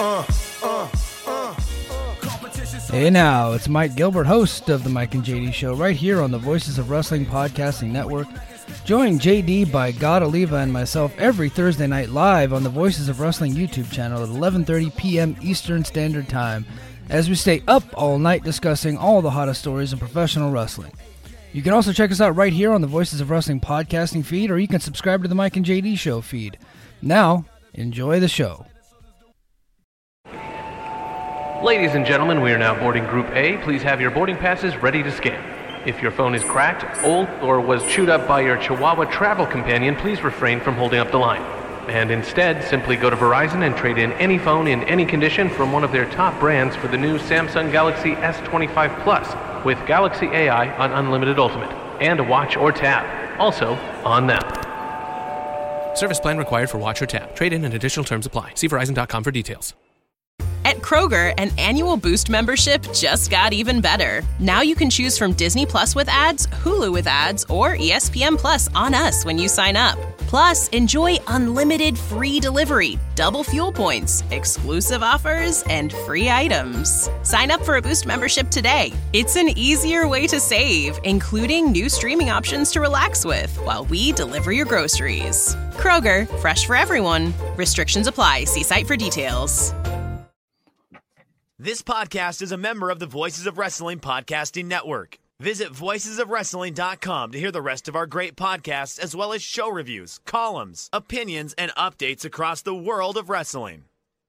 Hey now, it's Mike Gilbert, host of the Mike and JD Show, right here on the Voices of Wrestling Podcasting Network. Join JD by God Oliva and myself every Thursday night live on the Voices of Wrestling YouTube channel at 11:30 p.m. Eastern Standard Time, as we stay up all night discussing all the hottest stories in professional wrestling. You can also check us out right here on the Voices of Wrestling Podcasting feed, or you can subscribe to the Mike and JD Show feed. Now, enjoy the show. Ladies and gentlemen, we are now boarding Group A. Please have your boarding passes ready to scan. If your phone is cracked, old, or was chewed up by your Chihuahua travel companion, please refrain from holding up the line. And instead, simply go to Verizon and trade in any phone in any condition from one of their top brands for the new Samsung Galaxy S25 Plus with Galaxy AI on Unlimited Ultimate and a watch or tab. Also, on them. Service plan required for watch or tab. Trade-in and additional terms apply. See Verizon.com for details. At Kroger, an annual Boost membership just got even better. Now you can choose from Disney Plus with ads, Hulu with ads, or ESPN Plus on us when you sign up. Plus, enjoy unlimited free delivery, double fuel points, exclusive offers, and free items. Sign up for a Boost membership today. It's an easier way to save, including new streaming options to relax with while we deliver your groceries. Kroger, fresh for everyone. Restrictions apply. See site for details. This podcast is a member of the Voices of Wrestling Podcasting Network. Visit voicesofwrestling.com to hear the rest of our great podcasts, as well as show reviews, columns, opinions, and updates across the world of wrestling.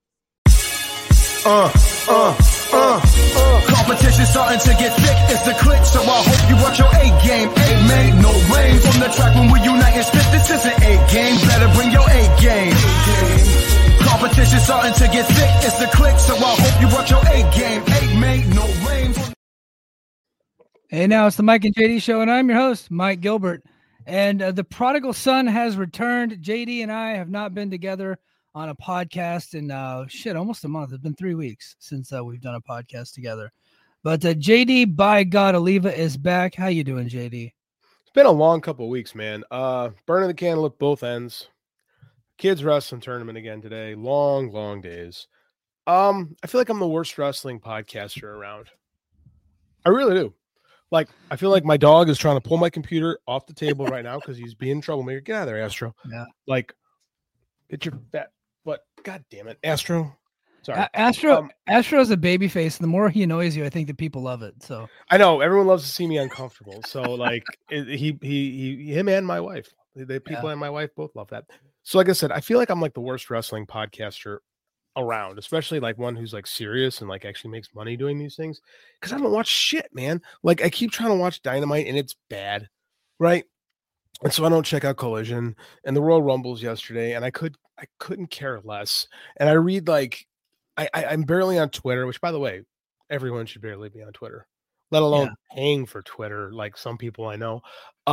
Competition starting to get thick, it's the click, so I hope you watch your A-game. A-made, no rain from the track when we unite and spit. This is an A-game, better bring your A-game. Competition starting to get thick, it's the click, so I hope you watch your A-game. A-made, no rain. Hey now, it's the Mike and JD Show, and I'm your host, Mike Gilbert. And the prodigal son has returned. JD and I have not been together on a podcast in, almost a month. It's been 3 weeks since we've done a podcast together. But JD by God Oliva is back. How you doing, JD? It's been a long couple of weeks, man. Burning the candle at both ends. Kids wrestling tournament again today. Long days. I feel like I'm the worst wrestling podcaster around. I really do. Like, I feel like my dog is trying to pull my computer off the table right now because he's being troublemaker. Get out of there, Astro. Yeah. Like, get your fat. What? God damn it, Astro. Sorry. Astro's a baby face. The more he annoys you, I think that people love it. So I know everyone loves to see me uncomfortable. So like, him and my wife, the people and my wife both love that. So like I said, I feel like I'm like the worst wrestling podcaster around, especially like one who's like serious and like actually makes money doing these things, because I don't watch shit, man. Like I keep trying to watch Dynamite and it's bad, right? And so I don't check out Collision and the Royal Rumbles yesterday, and I couldn't care less. And I read like I'm barely on Twitter, which by the way, everyone should barely be on Twitter, let alone paying for Twitter like some people I know.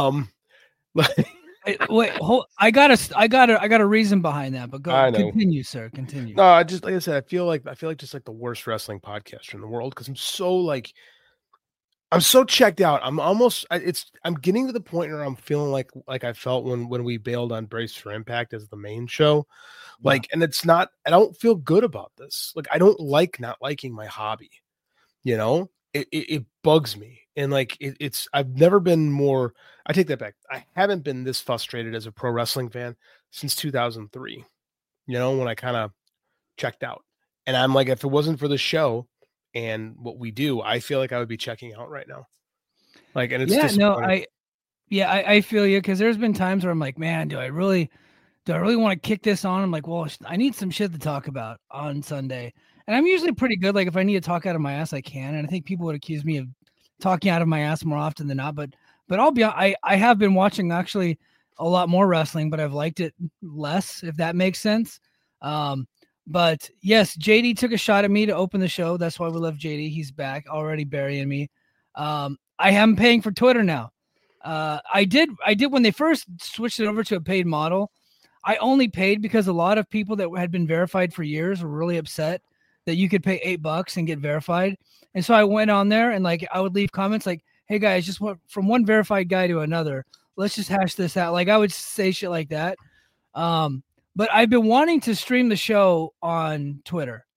Wait, I got a reason behind that, but continue, sir. Continue. No, I just, like I said, I feel like just like the worst wrestling podcaster in the world, because I'm so checked out. I'm getting to the point where I'm feeling like I felt when we bailed on Brace for Impact as the main show. Like, and it's not, I don't feel good about this. Like, I don't like not liking my hobby, you know? It bugs me. And like, I've never been more, I take that back. I haven't been this frustrated as a pro wrestling fan since 2003, you know, when I kind of checked out. And I'm like, if it wasn't for the show and what we do, I feel like I would be checking out right now. Like, and it's I feel you. Cause there's been times where I'm like, man, do I really want to kick this on? I'm like, well, I need some shit to talk about on Sunday. And I'm usually pretty good. Like if I need to talk out of my ass, I can. And I think people would accuse me of talking out of my ass more often than not. But I'll be, I have been watching actually a lot more wrestling, but I've liked it less, if that makes sense. But yes, JD took a shot at me to open the show. That's why we love JD. He's back already burying me. I am paying for Twitter now. I did when they first switched it over to a paid model. I only paid because a lot of people that had been verified for years were really upset that you could pay $8 and get verified. And so I went on there and like, I would leave comments like, hey guys, just went from one verified guy to another. Let's just hash this out. Like I would say shit like that. But I've been wanting to stream the show on Twitter.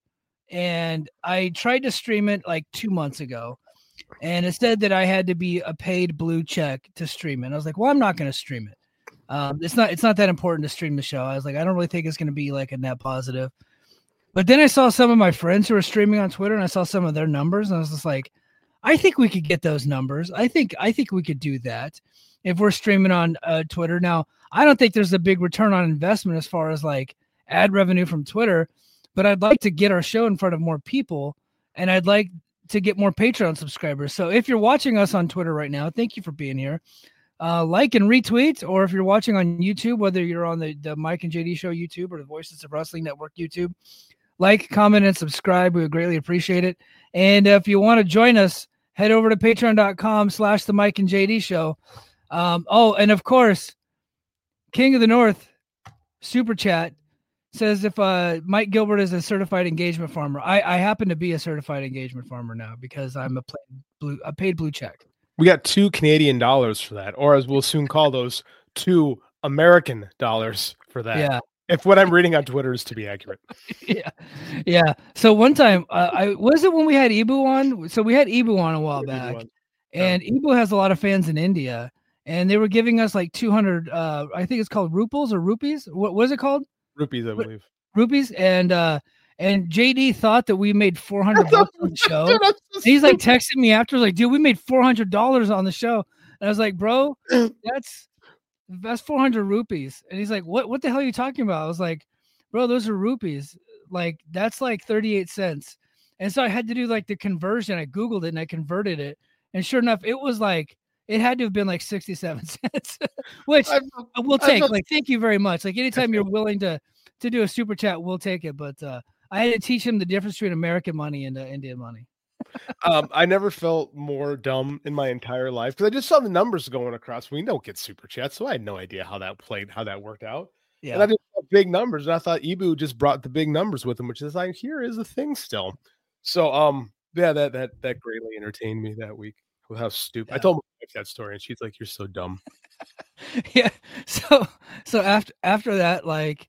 and I tried to stream it like 2 months ago, and it said that I had to be a paid blue check to stream it. And I was like, well, I'm not going to stream it. It's not that important to stream the show. I was like, I don't really think it's going to be like a net positive. But then I saw some of my friends who were streaming on Twitter, and I saw some of their numbers, and I was just like, I think we could get those numbers. I think we could do that if we're streaming on Twitter. Now, I don't think there's a big return on investment as far as like ad revenue from Twitter, but I'd like to get our show in front of more people, and I'd like to get more Patreon subscribers. So if you're watching us on Twitter right now, thank you for being here. Like and retweet, or if you're watching on YouTube, whether you're on the Mike and JD Show YouTube or the Voices of Wrestling Network YouTube, like, comment, and subscribe. We would greatly appreciate it. And if you want to join us, head over to patreon.com/the Mike and JD Show. And of course, King of the North Super Chat says if Mike Gilbert is a certified engagement farmer. I happen to be a certified engagement farmer now because I'm a paid blue check. We got $2 Canadian for that, or as we'll soon call those, $2 American for that. Yeah. If what I'm reading on Twitter is to be accurate. Yeah. So one time, was it when we had Ibu on? So we had Ibu on a while back, and Ibu has a lot of fans in India, and they were giving us like 200. I think it's called ruples or rupees. What was it called? Rupees, I believe. Rupees, and JD thought that we made $400 on the show. Dude, and he's like texting me after, like, dude, we made $400 on the show. And I was like, bro, that's 400 rupees. And he's like, what the hell are you talking about? I was like, bro, those are rupees. Like, that's like 38 cents. And so I had to do like the conversion. I Googled it and I converted it. And sure enough, it was like, it had to have been like 67 cents, which we'll take. Like, thank you very much. Like, anytime you're willing to do a super chat, we'll take it. But I had to teach him the difference between American money and Indian money. I never felt more dumb in my entire life because I just saw the numbers going across. We don't get super chats, so I had no idea how that worked out. Yeah, and I just saw big numbers, and I thought Ibu just brought the big numbers with him, which is like, here is a thing still. So yeah, that greatly entertained me that week with how stupid. Yeah. I told my wife that story, and she's like, "You're so dumb." Yeah. So after that, like,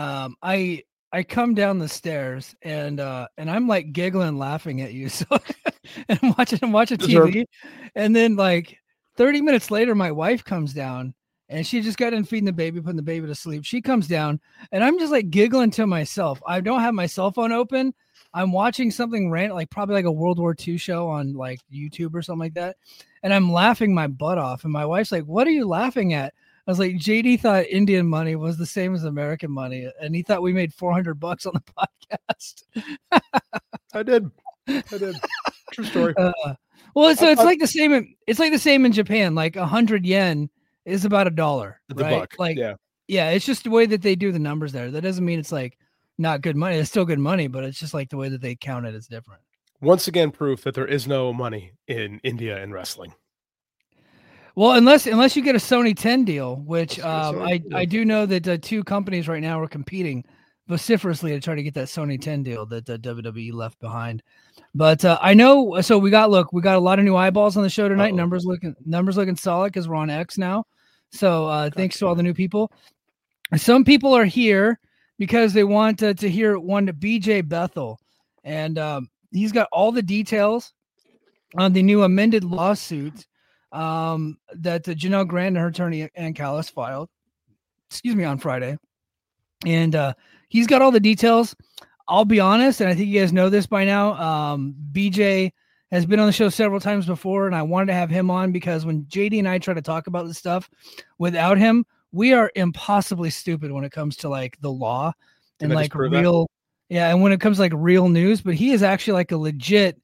I come down the stairs and I'm like giggling, laughing at you. So and I'm watching TV. And then like 30 minutes later, my wife comes down and she just got in feeding the baby, putting the baby to sleep. She comes down and I'm just like giggling to myself. I don't have my cell phone open. I'm watching something random, like probably like a World War II show on like YouTube or something like that. And I'm laughing my butt off. And my wife's like, what are you laughing at? I was like, JD thought Indian money was the same as American money, and he thought we made $400 on the podcast. I did. True story. Well, so it's like the same. It's like the same in Japan. Like 100 yen is about $1, right? Buck. Like, yeah, it's just the way that they do the numbers there. That doesn't mean it's like not good money. It's still good money, but it's just like the way that they count it is different. Once again, proof that there is no money in India in wrestling. Well, unless you get a Sony 10 deal, which I do know that 2 companies right now are competing vociferously to try to get that Sony 10 deal that WWE left behind. But I know, so we got a lot of new eyeballs on the show tonight. Numbers looking solid because we're on X now. So thanks to all the new people. Some people are here because they want to hear one BJ Bethel, and he's got all the details on the new amended lawsuit that Janelle Grant and her attorney Ann Callis filed, on Friday. And he's got all the details. I'll be honest, and I think you guys know this by now, BJ has been on the show several times before, and I wanted to have him on because when JD and I try to talk about this stuff without him, we are impossibly stupid when it comes to like the law and like real, and when it comes to like real news. But he is actually like a legit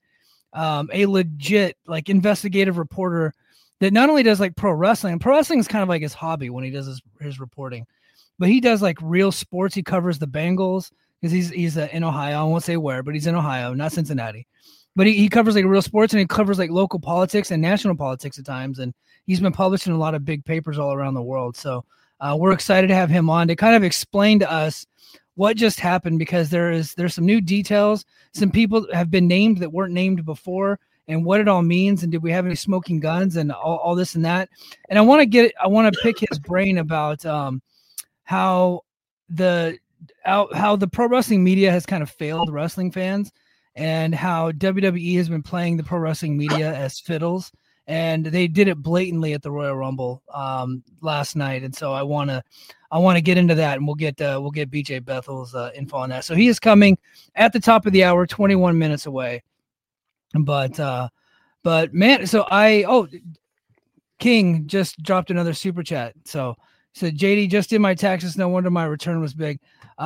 like investigative reporter that not only does like pro wrestling is kind of like his hobby when he does his reporting, but he does like real sports. He covers the Bengals because he's in Ohio. I won't say where, but he's in Ohio, not Cincinnati. But he covers like real sports, and he covers like local politics and national politics at times. And he's been published in a lot of big papers all around the world. So we're excited to have him on to kind of explain to us what just happened, because there's some new details. Some people have been named that weren't named before, and what it all means, and did we have any smoking guns and all this and that. And I want to pick his brain about how the pro wrestling media has kind of failed wrestling fans and how WWE has been playing the pro wrestling media as fiddles, and they did it blatantly at the Royal Rumble last night. And so I want to get into that, and we'll get BJ Bethel's info on that. So he is coming at the top of the hour, 21 minutes away. But man, so King just dropped another super chat. So JD just did my taxes. No wonder my return was big.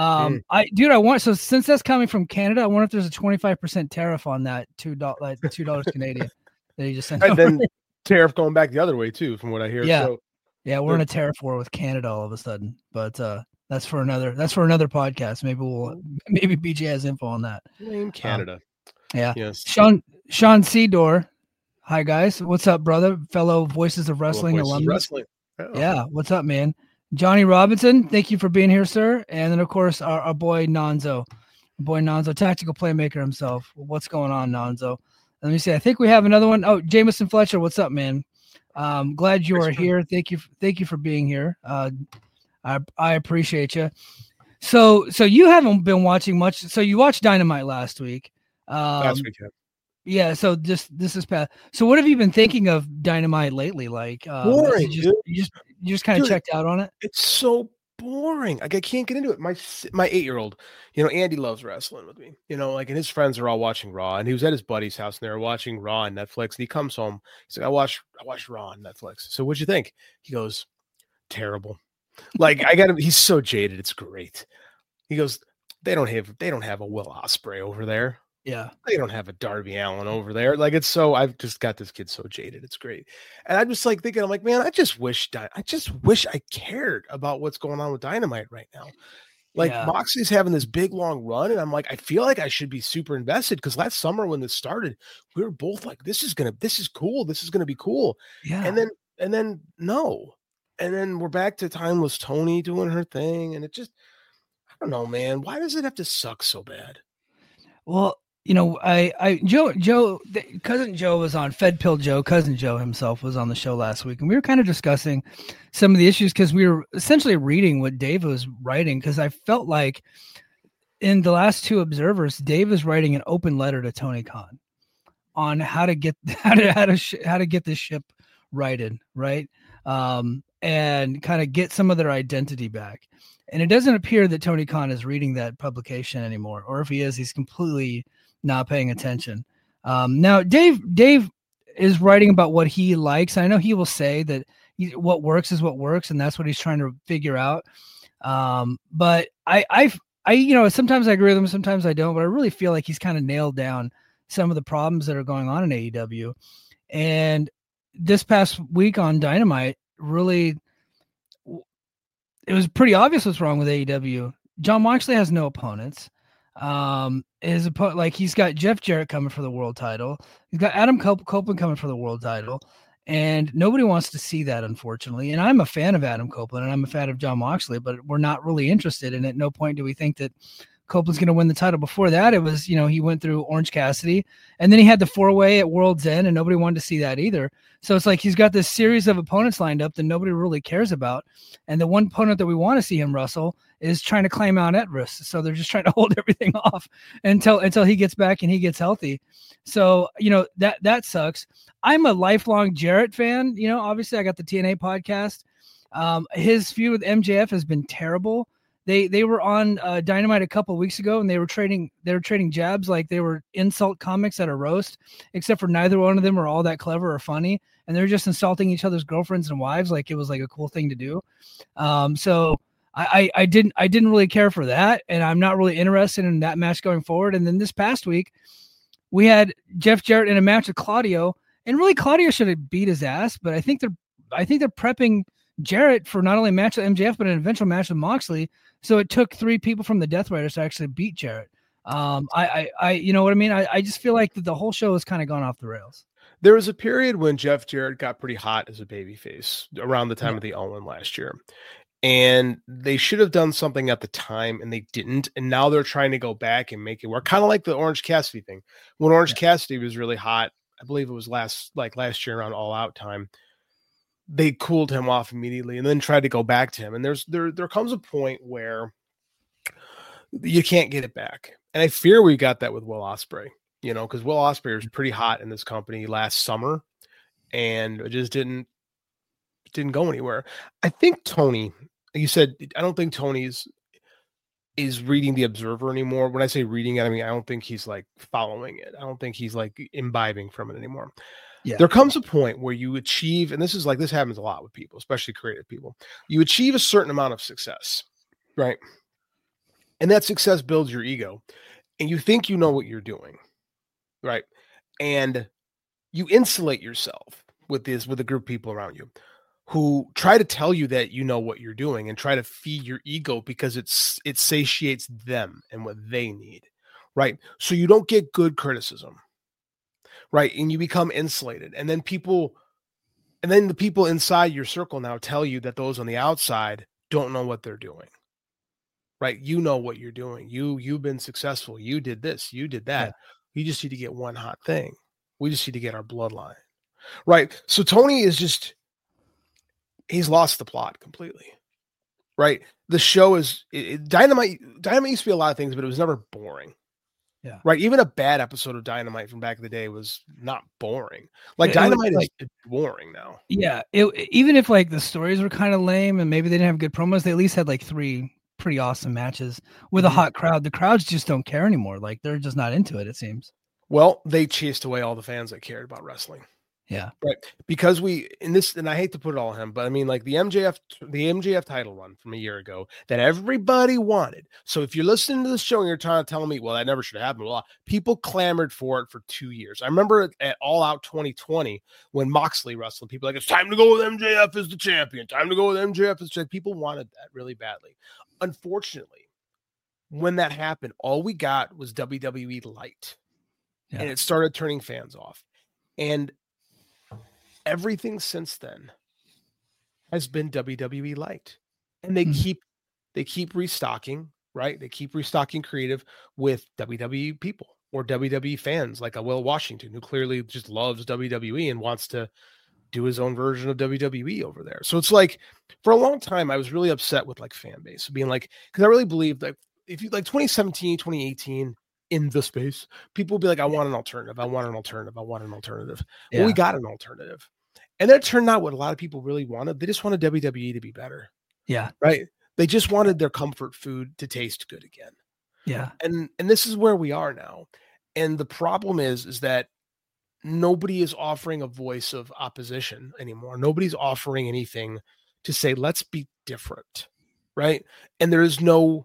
So since that's coming from Canada, I wonder if there's a 25% tariff on that $2 Canadian that he just sent. And then tariff going back the other way too, from what I hear. Yeah. So, yeah, we're in a tariff war with Canada all of a sudden. But that's for another podcast. Maybe BJ has info on that. Blame Canada. Yeah. Yes. Sean Seedor. Hi guys. What's up, brother? Fellow Voices of Wrestling alumnus. Oh. Yeah, what's up, man? Johnny Robinson, thank you for being here, sir. And then, of course, our boy Nonzo. Tactical playmaker himself. What's going on, Nonzo? Let me see. I think we have another one. Oh, Jameson Fletcher, what's up, man? Glad you are here. Thank you for being here. I appreciate you. So you haven't been watching much. So you watched Dynamite last week. Last week, yeah. Yeah, so this is past. So what have you been thinking of Dynamite lately? Like, boring. You just kind of checked out on it. It's so boring. Like I can't get into it. My 8-year-old, Andy loves wrestling with me. Like, and his friends are all watching Raw, and he was at his buddy's house and they were watching Raw on Netflix. And he comes home. He's like, I watched Raw on Netflix. So what'd you think? He goes, terrible. Like I got him. He's so jaded. It's great. He goes, they don't have a Will Ospreay over there. Yeah. They don't have a Darby Allin over there. Like, it's so, I've just got this kid so jaded. It's great. And I'm just like thinking, I'm like, man, I just wish I cared about what's going on with Dynamite right now. Like, Moxley's having this big, long run. And I'm like, I feel like I should be super invested, because last summer when this started, we were both like, this is cool. This is going to be cool. Yeah. And then no. And then we're back to Timeless Tony doing her thing. And it just, I don't know, man. Why does it have to suck so bad? Well, Cousin Joe was on Fed Pill Joe. Cousin Joe himself was on the show last week, and we were kind of discussing some of the issues, because we were essentially reading what Dave was writing. Because I felt like in the last two Observers, Dave is writing an open letter to Tony Khan on how to get this ship righted, right? And kind of get some of their identity back. And it doesn't appear that Tony Khan is reading that publication anymore, or if he is, he's completely not paying attention. Now, Dave is writing about what he likes. I know he will say that what works is what works, and that's what he's trying to figure out. But I sometimes I agree with him, sometimes I don't. But I really feel like he's kind of nailed down some of the problems that are going on in AEW. And this past week on Dynamite, really, it was pretty obvious what's wrong with AEW. Jon Moxley has no opponents. He's got Jeff Jarrett coming for the world title. He's got Adam Copeland coming for the world title, and nobody wants to see that, unfortunately. And I'm a fan of Adam Copeland, and I'm a fan of Jon Moxley, but we're not really interested. And at no point do we think that Copeland's going to win the title. Before that, it was, he went through Orange Cassidy, and then he had the 4-way at World's End, and nobody wanted to see that either. So it's like he's got this series of opponents lined up that nobody really cares about. And the one opponent that we want to see him wrestle is trying to claim Mount Everest. So they're just trying to hold everything off until he gets back and he gets healthy. So, that sucks. I'm a lifelong Jarrett fan. Obviously I got the TNA podcast. His feud with MJF has been terrible. They were on Dynamite a couple of weeks ago, and they were trading jabs like they were insult comics at a roast, except for neither one of them are all that clever or funny, and they're just insulting each other's girlfriends and wives like it was like a cool thing to do. So I didn't really care for that, and I'm not really interested in that match going forward. And then this past week, we had Jeff Jarrett in a match with Claudio, and really Claudio should have beat his ass, but I think they're prepping Jarrett for not only a match with MJF but an eventual match with Moxley. So it took 3 people from the Death Riders to actually beat Jarrett. You know what I mean? I just feel like the whole show has kind of gone off the rails. There was a period when Jeff Jarrett got pretty hot as a babyface around the time of the Owen last year. And they should have done something at the time, and they didn't. And now they're trying to go back and make it work. Kind of like the Orange Cassidy thing. When Orange Cassidy was really hot, I believe it was last year around All Out time, they cooled him off immediately and then tried to go back to him. And there comes a point where you can't get it back. And I fear we got that with Will Ospreay, because Will Ospreay was pretty hot in this company last summer, and it just didn't go anywhere. I think Tony, you said, I don't think Tony's is reading the Observer anymore. When I say reading it, I mean, I don't think he's like following it. I don't think he's like imbibing from it anymore. Yeah. There comes a point where you achieve, and this happens a lot with people, especially creative people. You achieve a certain amount of success, right? And that success builds your ego, and you think you know what you're doing, right? And you insulate yourself with a group of people around you who try to tell you that you know what you're doing and try to feed your ego because it satiates them and what they need, right? So you don't get good criticism, right? And you become insulated. And then the people inside your circle now tell you that those on the outside don't know what they're doing, right? You know what you're doing. You've been successful. You did this, you did that. Yeah. You just need to get one hot thing. We just need to get our bloodline, right? So Tony is just, he's lost the plot completely, right? The show is Dynamite. Dynamite used to be a lot of things, but it was never boring. Yeah. Right. Even a bad episode of Dynamite from back in the day was not boring. Like Dynamite is boring now. Yeah. Even if like the stories were kind of lame and maybe they didn't have good promos, they at least had like 3 pretty awesome matches with a hot crowd. The crowds just don't care anymore. Like they're just not into it seems. Well, they chased away all the fans that cared about wrestling. Yeah. Right. Because and I hate to put it all on him, but I mean, like the MJF title run from a year ago that everybody wanted. So if you're listening to the show and you're trying to tell me, well, that never should have happened. Well, people clamored for it for 2 years. I remember at All Out 2020 when Moxley wrestled, people were like, it's time to go with MJF as the champion. Time to go with MJF as champion. People wanted that really badly. Unfortunately, when that happened, all we got was WWE Light. Yeah. And it started turning fans off. And everything since then has been WWE Light, and they keep restocking, right? They keep restocking creative with WWE people or WWE fans, like a Will Washington, who clearly just loves WWE and wants to do his own version of WWE over there. So it's like, for a long time, I was really upset with like fan base being like, because I really believe that if you like 2017, 2018 in the space, people will be like, I want an alternative. I want an alternative. I want an alternative. Yeah. Well, we got an alternative. And that turned out what a lot of people really wanted. They just wanted WWE to be better. Yeah. Right. They just wanted their comfort food to taste good again. Yeah. And this is where we are now. And the problem is that nobody is offering a voice of opposition anymore. Nobody's offering anything to say, let's be different. Right. And there's no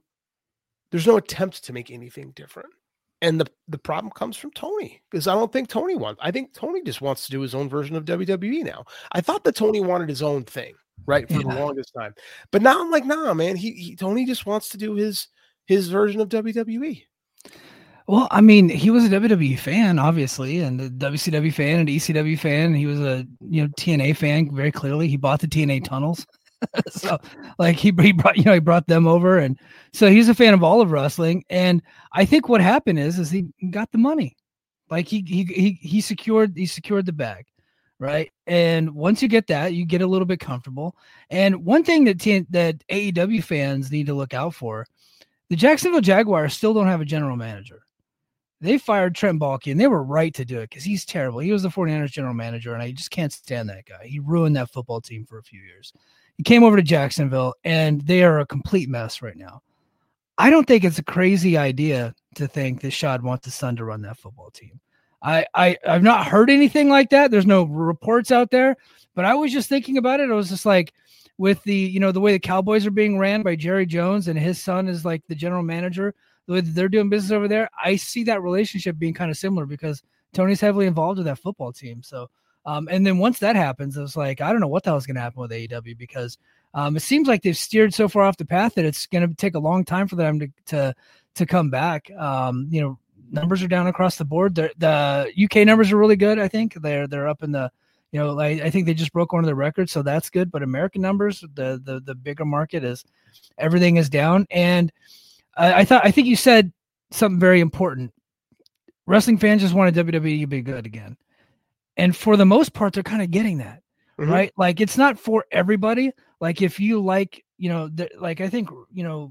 attempt to make anything different. And the problem comes from Tony, because I don't think Tony wants. I think Tony just wants to do his own version of WWE now. I thought that Tony wanted his own thing, right, for the longest time. But now I'm like, nah, man. Tony just wants to do his version of WWE. Well, I mean, he was a WWE fan, obviously, and a WCW fan and ECW fan. He was a TNA fan, very clearly. He bought the TNA tunnels. So like he brought them over, and so he's a fan of all of wrestling. And I think what happened is he got the money, like he secured the bag, right? And once you get that, you get a little bit comfortable. And one thing that AEW fans need to look out for, the Jacksonville Jaguars still don't have a general manager. They fired Trent Baalke, and they were right to do it because he's terrible. He was the 49ers general manager, and I just can't stand that guy. He ruined that football team for a few years. He came over to Jacksonville, and they are a complete mess right now. I don't think it's a crazy idea to think that Shad wants his son to run that football team. I've not heard anything like that. There's no reports out there, but I was just thinking about it. I was just like, with the way the Cowboys are being ran by Jerry Jones, and his son is like the general manager, the way that they're doing business over there, I see that relationship being kind of similar because Tony's heavily involved with that football team. So. And then once that happens, it was like, I don't know what the hell is going to happen with AEW because it seems like they've steered so far off the path that it's going to take a long time for them to come back. Numbers are down across the board. The UK numbers are really good. I think they're up in the, I think they just broke one of their records, so that's good. But American numbers, the bigger market is, everything is down. And I think you said something very important. Wrestling fans just wanted WWE to be good again. And for the most part, they're kind of getting that, right? Like, it's not for everybody. Like, if you like, I think,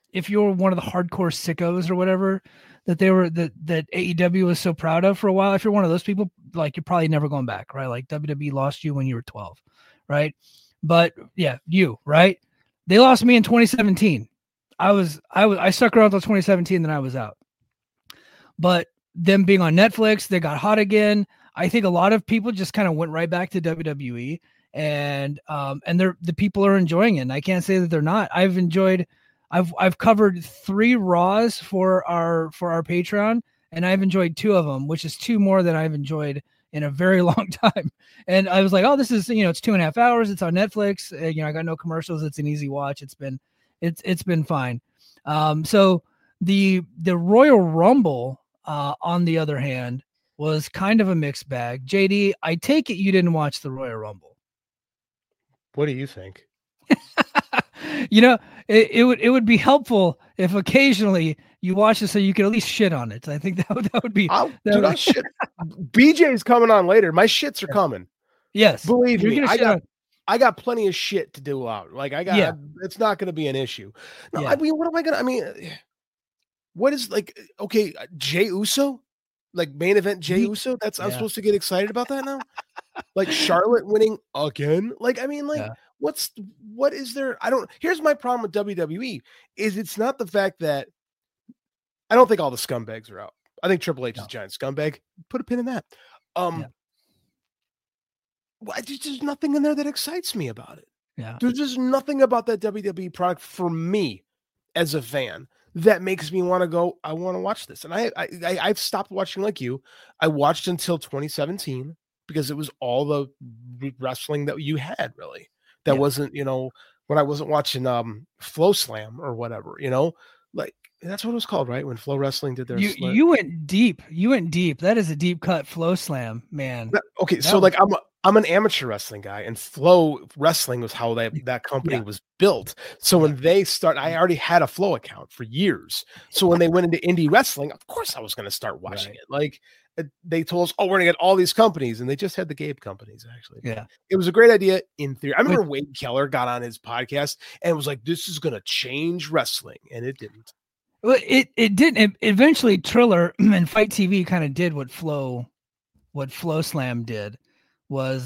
if you're one of the hardcore sickos or whatever that AEW was so proud of for a while, if you're one of those people, like you're probably never going back, right? Like WWE lost you when you were 12, right? But yeah, right? They lost me in 2017. I stuck around until 2017, then I was out. But them being on Netflix, they got hot again. I think a lot of people just kind of went right back to WWE, and the people are enjoying it. And I can't say that they're not. I've covered 3 Raws for our Patreon, and I've enjoyed 2 of them, which is 2 more than I've enjoyed in a very long time. And I was like, oh, this is, it's 2.5 hours. It's on Netflix. I got no commercials. It's an easy watch. It's been fine. So the Royal Rumble, on the other hand, was kind of a mixed bag. JD, I take it you didn't watch the Royal Rumble. What do you think? It would be helpful if occasionally you watch it so you could at least shit on it. I think that would be. Shit. BJ's coming on later. My shits are coming. Yes, believe me. I got plenty of shit to do out. Like it's not going to be an issue. No, I mean, what am I going to? I mean, what is okay? Jey Uso, like main event Jey Uso. I'm supposed to get excited about that now. Like Charlotte winning again. What is there? Here's my problem with WWE is it's not the fact that I don't think all the scumbags are out. I think Triple H is a giant scumbag. Put a pin in that. There's nothing in there that excites me about it. Yeah. There's just nothing about that WWE product for me as a fan that makes me want to go, I want to watch this. And I've stopped watching like you. I watched until 2017 because it was all the wrestling that you had really. That wasn't, when I wasn't watching Flow Slam or whatever, like that's what it was called, right? When Flow Wrestling did their you went deep. That is a deep cut. Flow Slam, man. Okay, so I'm an amateur wrestling guy, and Flow Wrestling was how that company was built. So when they I already had a Flow account for years. So when they went into indie wrestling, of course I was going to start watching it. Like they told us, oh, we're going to get all these companies, and they just had the Gabe companies actually. Yeah, it was a great idea in theory. I remember Wade Keller got on his podcast and was like, "This is going to change wrestling," and it didn't. Well, it didn't. Eventually, Triller and Fight TV kind of did what Flow Slam did. Was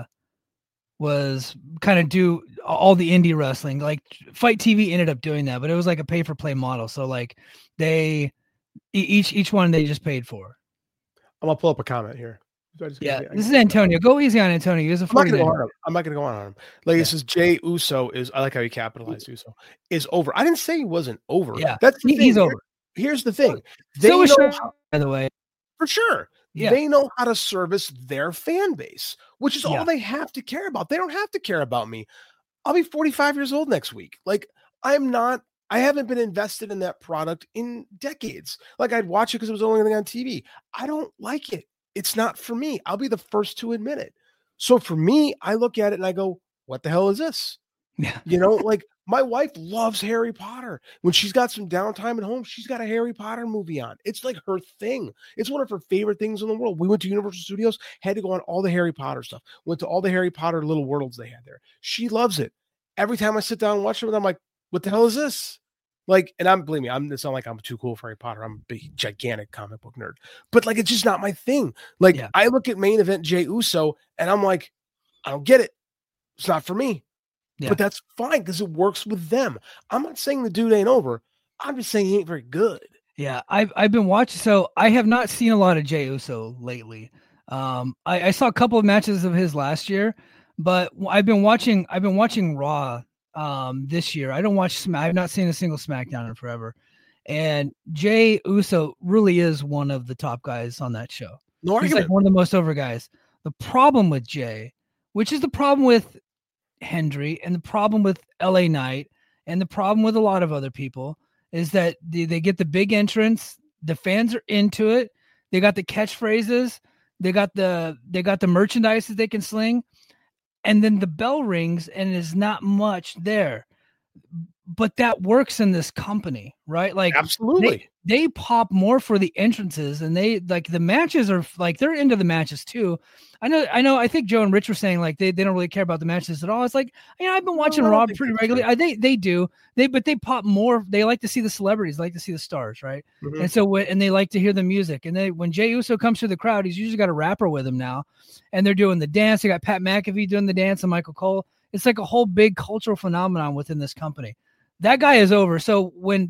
kind of do all the indie wrestling. Like Fight TV ended up doing that, but it was like a pay for play model. So like they each one they just paid for. I'm gonna pull up a comment here. This is Antonio. Go easy on Antonio. He's a 49. I'm not gonna go on him. Like this is Jey Uso is. I like how you capitalized Uso is over. I didn't say he wasn't over. Yeah, that's he's over. Here's the thing. So is by the way, for sure. Yeah. They know how to service their fan base, which is all they have to care about. They don't have to care about me. I'll be 45 years old next week. Like I haven't been invested in that product in decades. Like I'd watch it because it was the only thing on TV. I don't like it. It's not for me. I'll be the first to admit it. So for me, I look at it and I go, what the hell is this? Yeah. Like my wife loves Harry Potter. When she's got some downtime at home, she's got a Harry Potter movie on. It's like her thing. It's one of her favorite things in the world. We went to Universal Studios, had to go on all the Harry Potter stuff. Went to all the Harry Potter little worlds they had there. She loves it. Every time I sit down and watch it with her, I'm like, what the hell is this? Like, and believe me, it's not like I'm too cool for Harry Potter. I'm a big, gigantic comic book nerd. But like, it's just not my thing. Like, I look at main event Jey Uso and I'm like, I don't get it. It's not for me. Yeah. But that's fine because it works with them. I'm not saying the dude ain't over. I'm just saying he ain't very good. Yeah, I've been watching. So I have not seen a lot of Jey Uso lately. I saw a couple of matches of his last year, but I've been watching Raw this year. I don't watch I've not seen a single SmackDown in forever. And Jey Uso really is one of the top guys on that show. No argument. He's like one of the most over guys. The problem with Jey, which is the problem with Hendry and the problem with LA Knight and the problem with a lot of other people, is that they get the big entrance, the fans are into it, they got the catchphrases, they got the merchandise that they can sling, and then the bell rings and there's not much there. but that works in this company, right? Like Absolutely. They pop more for the entrances, and they like the matches are like they're into the matches too. I know. I think Joe and Rich were saying like they don't really care about the matches at all. It's like, I've been watching Raw pretty regularly. They do, but they pop more. They like to see the celebrities, like to see the stars, right? Mm-hmm. And so and they like to hear the music. And when Jey Uso comes through the crowd, he's usually got a rapper with him now, and they're doing the dance. They got Pat McAfee doing the dance and Michael Cole. It's like a whole big cultural phenomenon within this company. That guy is over. So when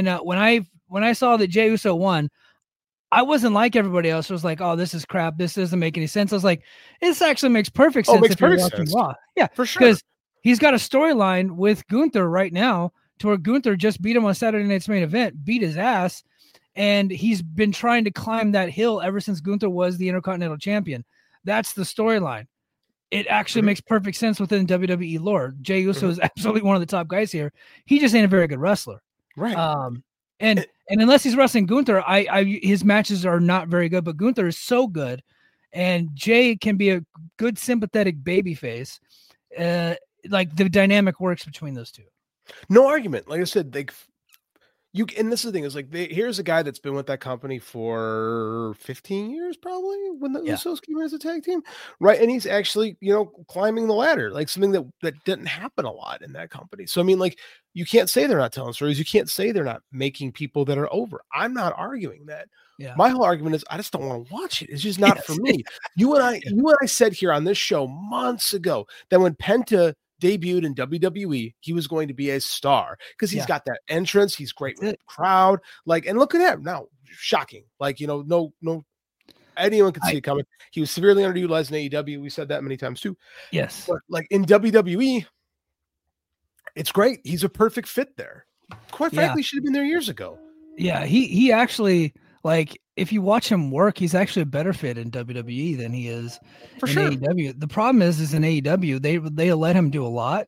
I saw that Jey Uso won, I wasn't like everybody else. I was like, oh, this is crap. This doesn't make any sense. I was like, this actually makes perfect sense. Makes perfect sense. Raw. Yeah, for sure. Because he's got a storyline with Gunther right now to where Gunther just beat him on Saturday Night's Main Event, beat his ass. And he's been trying to climb that hill ever since Gunther was the Intercontinental Champion. That's the storyline. It actually makes perfect sense within WWE lore. Jey Uso is absolutely one of the top guys here. He just ain't a very good wrestler. Right. And unless he's wrestling Gunther, his matches are not very good, but Gunther is so good. And Jey can be a good sympathetic babyface. Like the dynamic works between those two. No argument. Like I said, and this is the thing is like, here's a guy that's been with that company for 15 years, probably when the Usos came in as a tag team. Right. And he's actually, climbing the ladder, like something that didn't happen a lot in that company. So, I mean, like, you can't say they're not telling stories. You can't say they're not making people that are over. I'm not arguing that. Yeah. My whole argument is I just don't want to watch it. It's just not for me. You and I said here on this show months ago that when Penta debuted in WWE, he was going to be a star because he's got that entrance. He's great with the crowd. Like, and look at that now. Shocking. Like, no, anyone could see it coming. He was severely underutilized in AEW. We said that many times too. Yes. But like in WWE, it's great. He's a perfect fit there. Quite frankly, should have been there years ago. Yeah. He actually, like, if you watch him work, he's actually a better fit in WWE than he is in AEW. The problem is in AEW, they let him do a lot,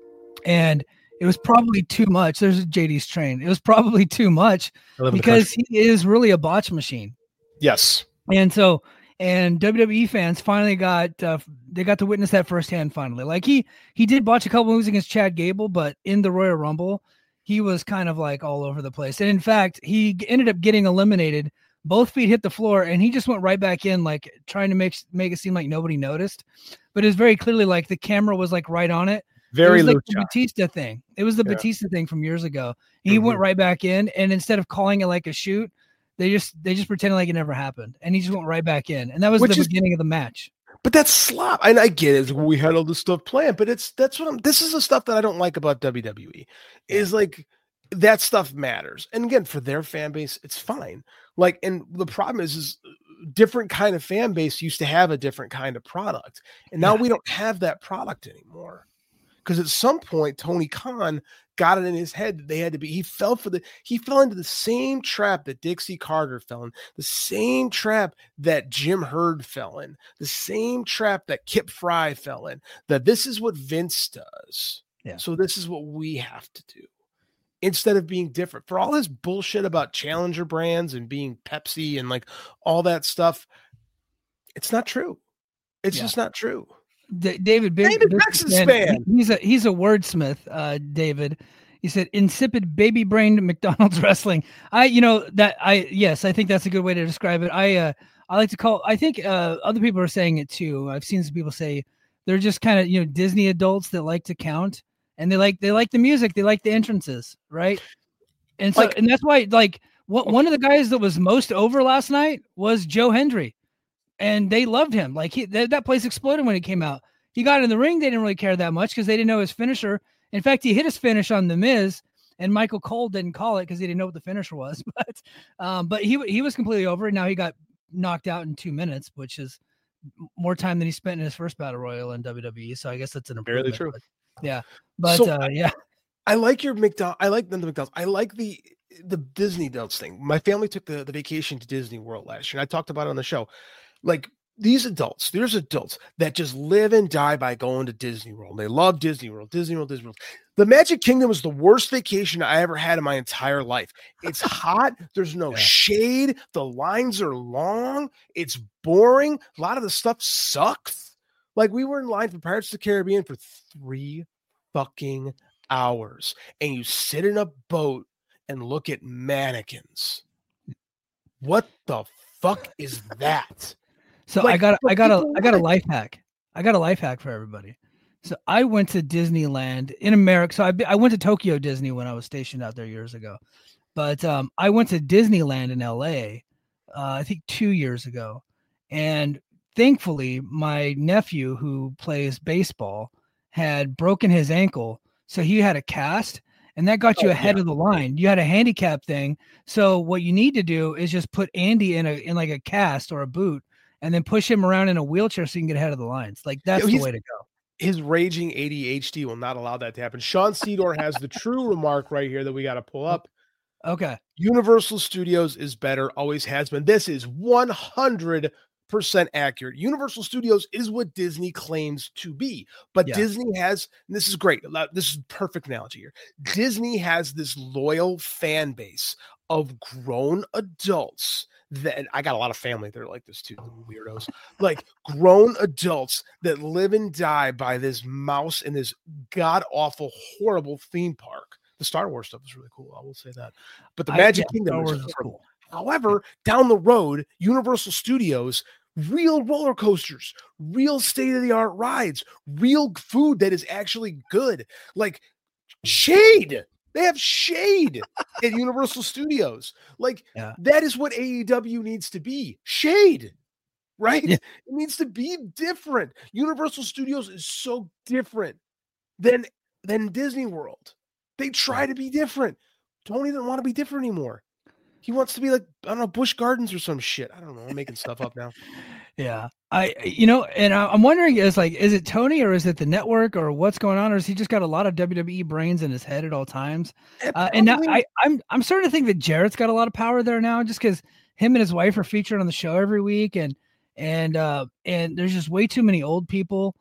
and it was probably too much. There's JD's train. It was probably too much because he is really a botch machine. Yes. And so, WWE fans finally got they got to witness that firsthand. Finally, like he did botch a couple moves against Chad Gable, but in the Royal Rumble, he was kind of like all over the place. And in fact, he ended up getting eliminated. Both feet hit the floor, and he just went right back in, like trying to make it seem like nobody noticed. But it was very clearly like the camera was like right on it. Very like the Batista thing. It was the Batista thing from years ago. He went right back in, and instead of calling it like a shoot, they just pretended like it never happened, and he just went right back in, and that was the beginning of the match. But that's slop, and I get it. We had all this stuff planned, but this is the stuff that I don't like about WWE. Is like that stuff matters, and again, for their fan base, it's fine. Like, and the problem is different kind of fan base used to have a different kind of product, and now we don't have that product anymore. Because at some point, Tony Khan got it in his head that they had to be. He fell into the same trap that Dixie Carter fell in, the same trap that Jim Herd fell in, the same trap that Kip Fry fell in. That this is what Vince does. Yeah. So this is what we have to do. Instead of being different. For all this bullshit about challenger brands and being Pepsi and like all that stuff, it's not true. It's just not true. David Texas fan. He's a wordsmith. David, he said insipid baby brained McDonald's wrestling. I think that's a good way to describe it. I like to call. I think other people are saying it too. I've seen some people say they're just kind of Disney adults that like to count, and they like the music, they like the entrances, right? And so and that's why one of the guys that was most over last night was Joe Hendry. And they loved him. Like that place exploded when he came out. He got in the ring. They didn't really care that much because they didn't know his finisher. In fact, he hit his finish on The Miz, and Michael Cole didn't call it because he didn't know what the finisher was. But he was completely over. And now he got knocked out in 2 minutes, which is more time than he spent in his first battle royal in WWE. So I guess that's an improvement. Fairly true. I like your McDonald's. I like the McDonald's. I like the Disney adults thing. My family took the vacation to Disney World last year, and I talked about it on the show. Like there's adults that just live and die by going to Disney World. They love Disney World. The Magic Kingdom was the worst vacation I ever had in my entire life. It's hot. There's no shade. The lines are long. It's boring. A lot of the stuff sucks. Like we were in line for Pirates of the Caribbean for 3 fucking hours and you sit in a boat and look at mannequins. What the fuck is that? So I got a life hack. I got a life hack for everybody. So I went to Disneyland in America. So I went to Tokyo Disney when I was stationed out there years ago. But I went to Disneyland in LA, I think 2 years ago. And thankfully, my nephew who plays baseball had broken his ankle. So he had a cast, and that got you ahead of the line. You had a handicap thing. So what you need to do is just put Andy in like a cast or a boot, and then push him around in a wheelchair so you can get ahead of the lines. Like that's the way to go. His raging ADHD will not allow that to happen. Sean Sedor has the true remark right here that we got to pull up. Okay. Universal Studios is better, always has been. This is 100% accurate. Universal Studios is what Disney claims to be, but Disney has, and this is great. This is a perfect analogy here. Disney has this loyal fan base of grown adults that I got a lot of family that are like this too, the weirdos, like grown adults that live and die by this mouse in this god awful, horrible theme park. The Star Wars stuff is really cool. I will say that, but the Magic Kingdom is cool. However, down the road, Universal Studios, real roller coasters, real state-of-the-art rides, real food that is actually good, like Shade. They have Shade at Universal Studios. Like that is what AEW needs to be. Shade, right? Yeah. It needs to be different. Universal Studios is so different than Disney World. They try to be different. Tony doesn't want to be different anymore. He wants to be like, I don't know, Busch Gardens or some shit. I don't know. I'm making stuff up now. Yeah. I'm wondering is it Tony or is it the network or what's going on? Or is he just got a lot of WWE brains in his head at all times? And now I'm starting to think that Jarrett's got a lot of power there now just because him and his wife are featured on the show every week. And there's just way too many old people.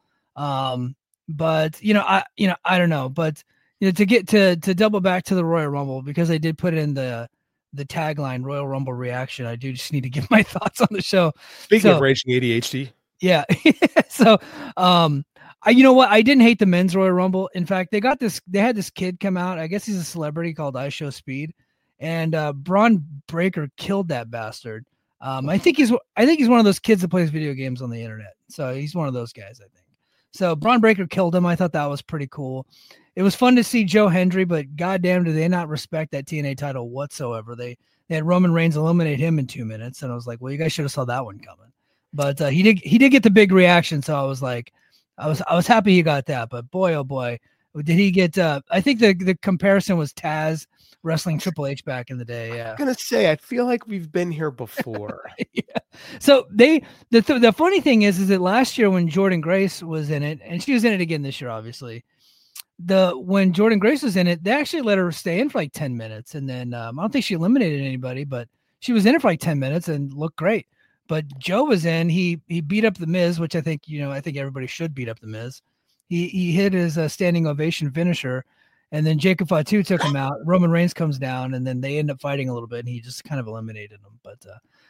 But I don't know, but to double back to the Royal Rumble, because I did put in the tagline Royal Rumble reaction. I do just need to give my thoughts on the show. Speaking of raging ADHD. Yeah. So, you know what? I didn't hate the men's Royal Rumble. In fact, they had this kid come out. I guess he's a celebrity called I Show Speed, and Braun Breaker killed that bastard. I think he's one of those kids that plays video games on the internet. So he's one of those guys, I think. So Braun Breaker killed him. I thought that was pretty cool. It was fun to see Joe Hendry, but goddamn, do they not respect that TNA title whatsoever? They had Roman Reigns eliminate him in 2 minutes, and I was like, well, you guys should have saw that one coming. But he did get the big reaction, so I was like, I was happy he got that. But boy, oh boy, did he get? I think the comparison was Taz wrestling Triple H back in the day. Yeah, I'm gonna say I feel like we've been here before. Yeah. So the funny thing is that last year when Jordynne Grace was in it, and she was in it again this year, obviously. When Jordynne Grace was in it, they actually let her stay in for like 10 minutes. And then I don't think she eliminated anybody, but she was in it for like 10 minutes and looked great. But Joe was in, he beat up the Miz, which I think everybody should beat up the Miz. He hit his standing ovation finisher, and then Jacob Fatu took him out. Roman Reigns comes down, and then they end up fighting a little bit, and he just kind of eliminated him. But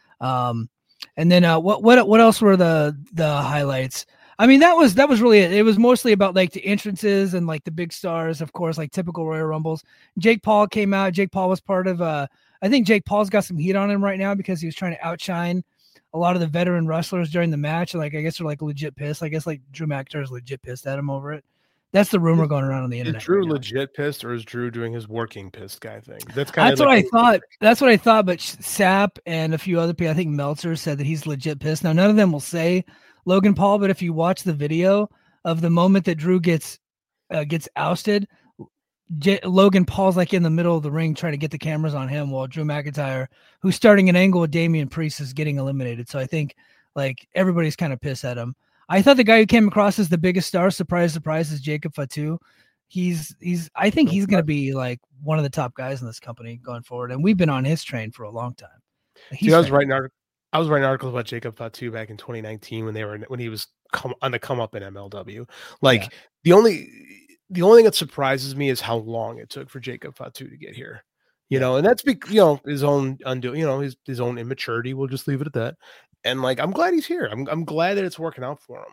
and then what else were the highlights? I mean, that was really it. It was mostly about like the entrances and like the big stars, of course, like typical Royal Rumbles. Jake Paul came out. Jake Paul was part of I think Jake Paul's got some heat on him right now because he was trying to outshine a lot of the veteran wrestlers during the match. Like, I guess they're like legit pissed. I guess like Drew McIntyre is legit pissed at him over it. That's the rumor going around on the internet. Is Drew legit pissed, or is Drew doing his working pissed guy thing? That's what I thought. That's what I thought. But Sapp and a few other people, I think Meltzer, said that he's legit pissed. Now, none of them will say Logan Paul, but if you watch the video of the moment that Drew gets ousted, Logan Paul's like in the middle of the ring trying to get the cameras on him, while Drew McIntyre, who's starting an angle with Damian Priest, is getting eliminated. So I think like everybody's kind of pissed at him. I thought the guy who came across as the biggest star, surprise, is Jacob Fatu. I think he's going to be like one of the top guys in this company going forward. And we've been on his train for a long time. I was writing articles about Jacob Fatu back in 2019 when he was on the come up in MLW. Like the only thing that surprises me is how long it took for Jacob Fatu to get here. You know, and that's his own his own immaturity. We'll just leave it at that. And like, I'm glad he's here. I'm glad that it's working out for him.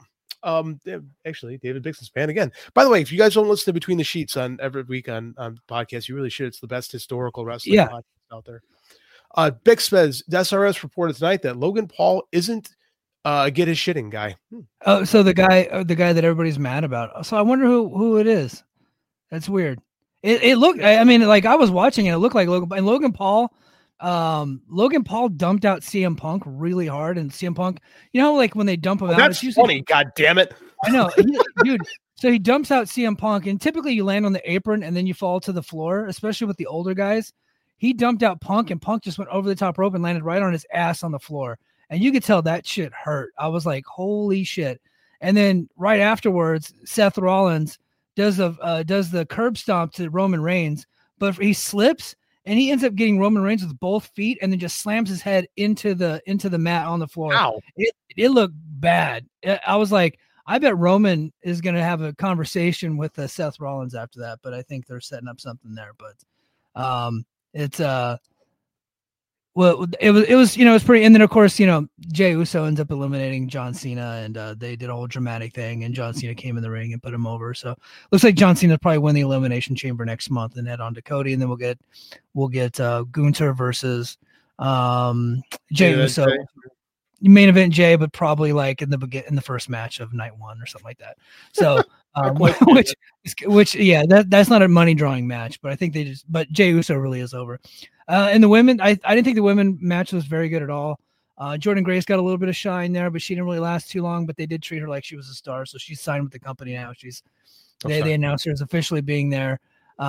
Actually, David Bix's fan again. By the way, if you guys don't listen to Between the Sheets on every week on podcast, you really should. It's the best historical wrestling podcast out there. Bix says SRS reported tonight that Logan Paul isn't get his shitting guy. Oh, so the guy that everybody's mad about. So I wonder who it is. That's weird. It looked. I mean, like I was watching it. It looked like Logan Paul. Logan Paul dumped out CM Punk really hard, and CM Punk, you know, like when they dump him out. That's funny. God damn it! I know, dude. So he dumps out CM Punk, and typically you land on the apron and then you fall to the floor, especially with the older guys. He dumped out Punk, and Punk just went over the top rope and landed right on his ass on the floor. And you could tell that shit hurt. I was like, holy shit. And then right afterwards, Seth Rollins does the curb stomp to Roman Reigns, but he slips and he ends up getting Roman Reigns with both feet and then just slams his head into the mat on the floor. Ow. It looked bad. I was like, I bet Roman is going to have a conversation with Seth Rollins after that, but I think they're setting up something there. But it's well, it was you know, it's pretty. And then of course, you know, Jey Uso ends up eliminating John Cena, and they did a whole dramatic thing, and John Cena came in the ring and put him over. So looks like John Cena will probably win the Elimination Chamber next month and head on to Cody, and then we'll get Gunther versus Jey Uso. Main event Jay, but probably like in the first match of night one or something like that. So, which yeah, that's not a money drawing match, but I think but Jey Uso really is over. And the women, I didn't think the women match was very good at all. Jordan Grace got a little bit of shine there, but she didn't really last too long. But they did treat her like she was a star, so she's signed with the company now. They announced her as officially being there.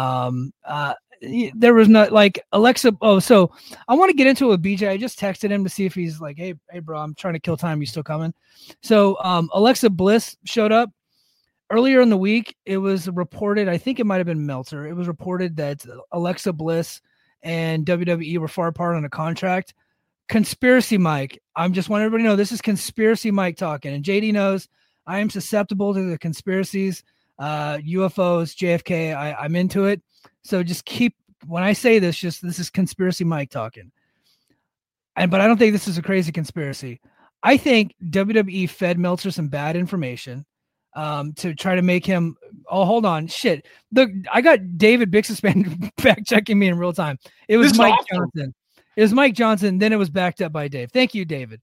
There was not like Alexa. Oh, so I want to get into it with BJ. I just texted him to see if he's like, hey, bro, I'm trying to kill time. You still coming? So Alexa Bliss showed up earlier in the week. It was reported, I think it might've been Meltzer. It was reported that Alexa Bliss and WWE were far apart on a contract. Conspiracy Mike. I'm just want everybody to know this is Conspiracy Mike talking, and JD knows I am susceptible to the conspiracies, UFOs, JFK. I'm into it. So just when I say this, this is Conspiracy Mike talking. But I don't think this is a crazy conspiracy. I think WWE fed Meltzer some bad information to try to make him. Oh, hold on. Shit. I got David Bixespan fact checking me in real time. It was Mike Johnson. It was Mike Johnson. Then it was backed up by Dave. Thank you, David.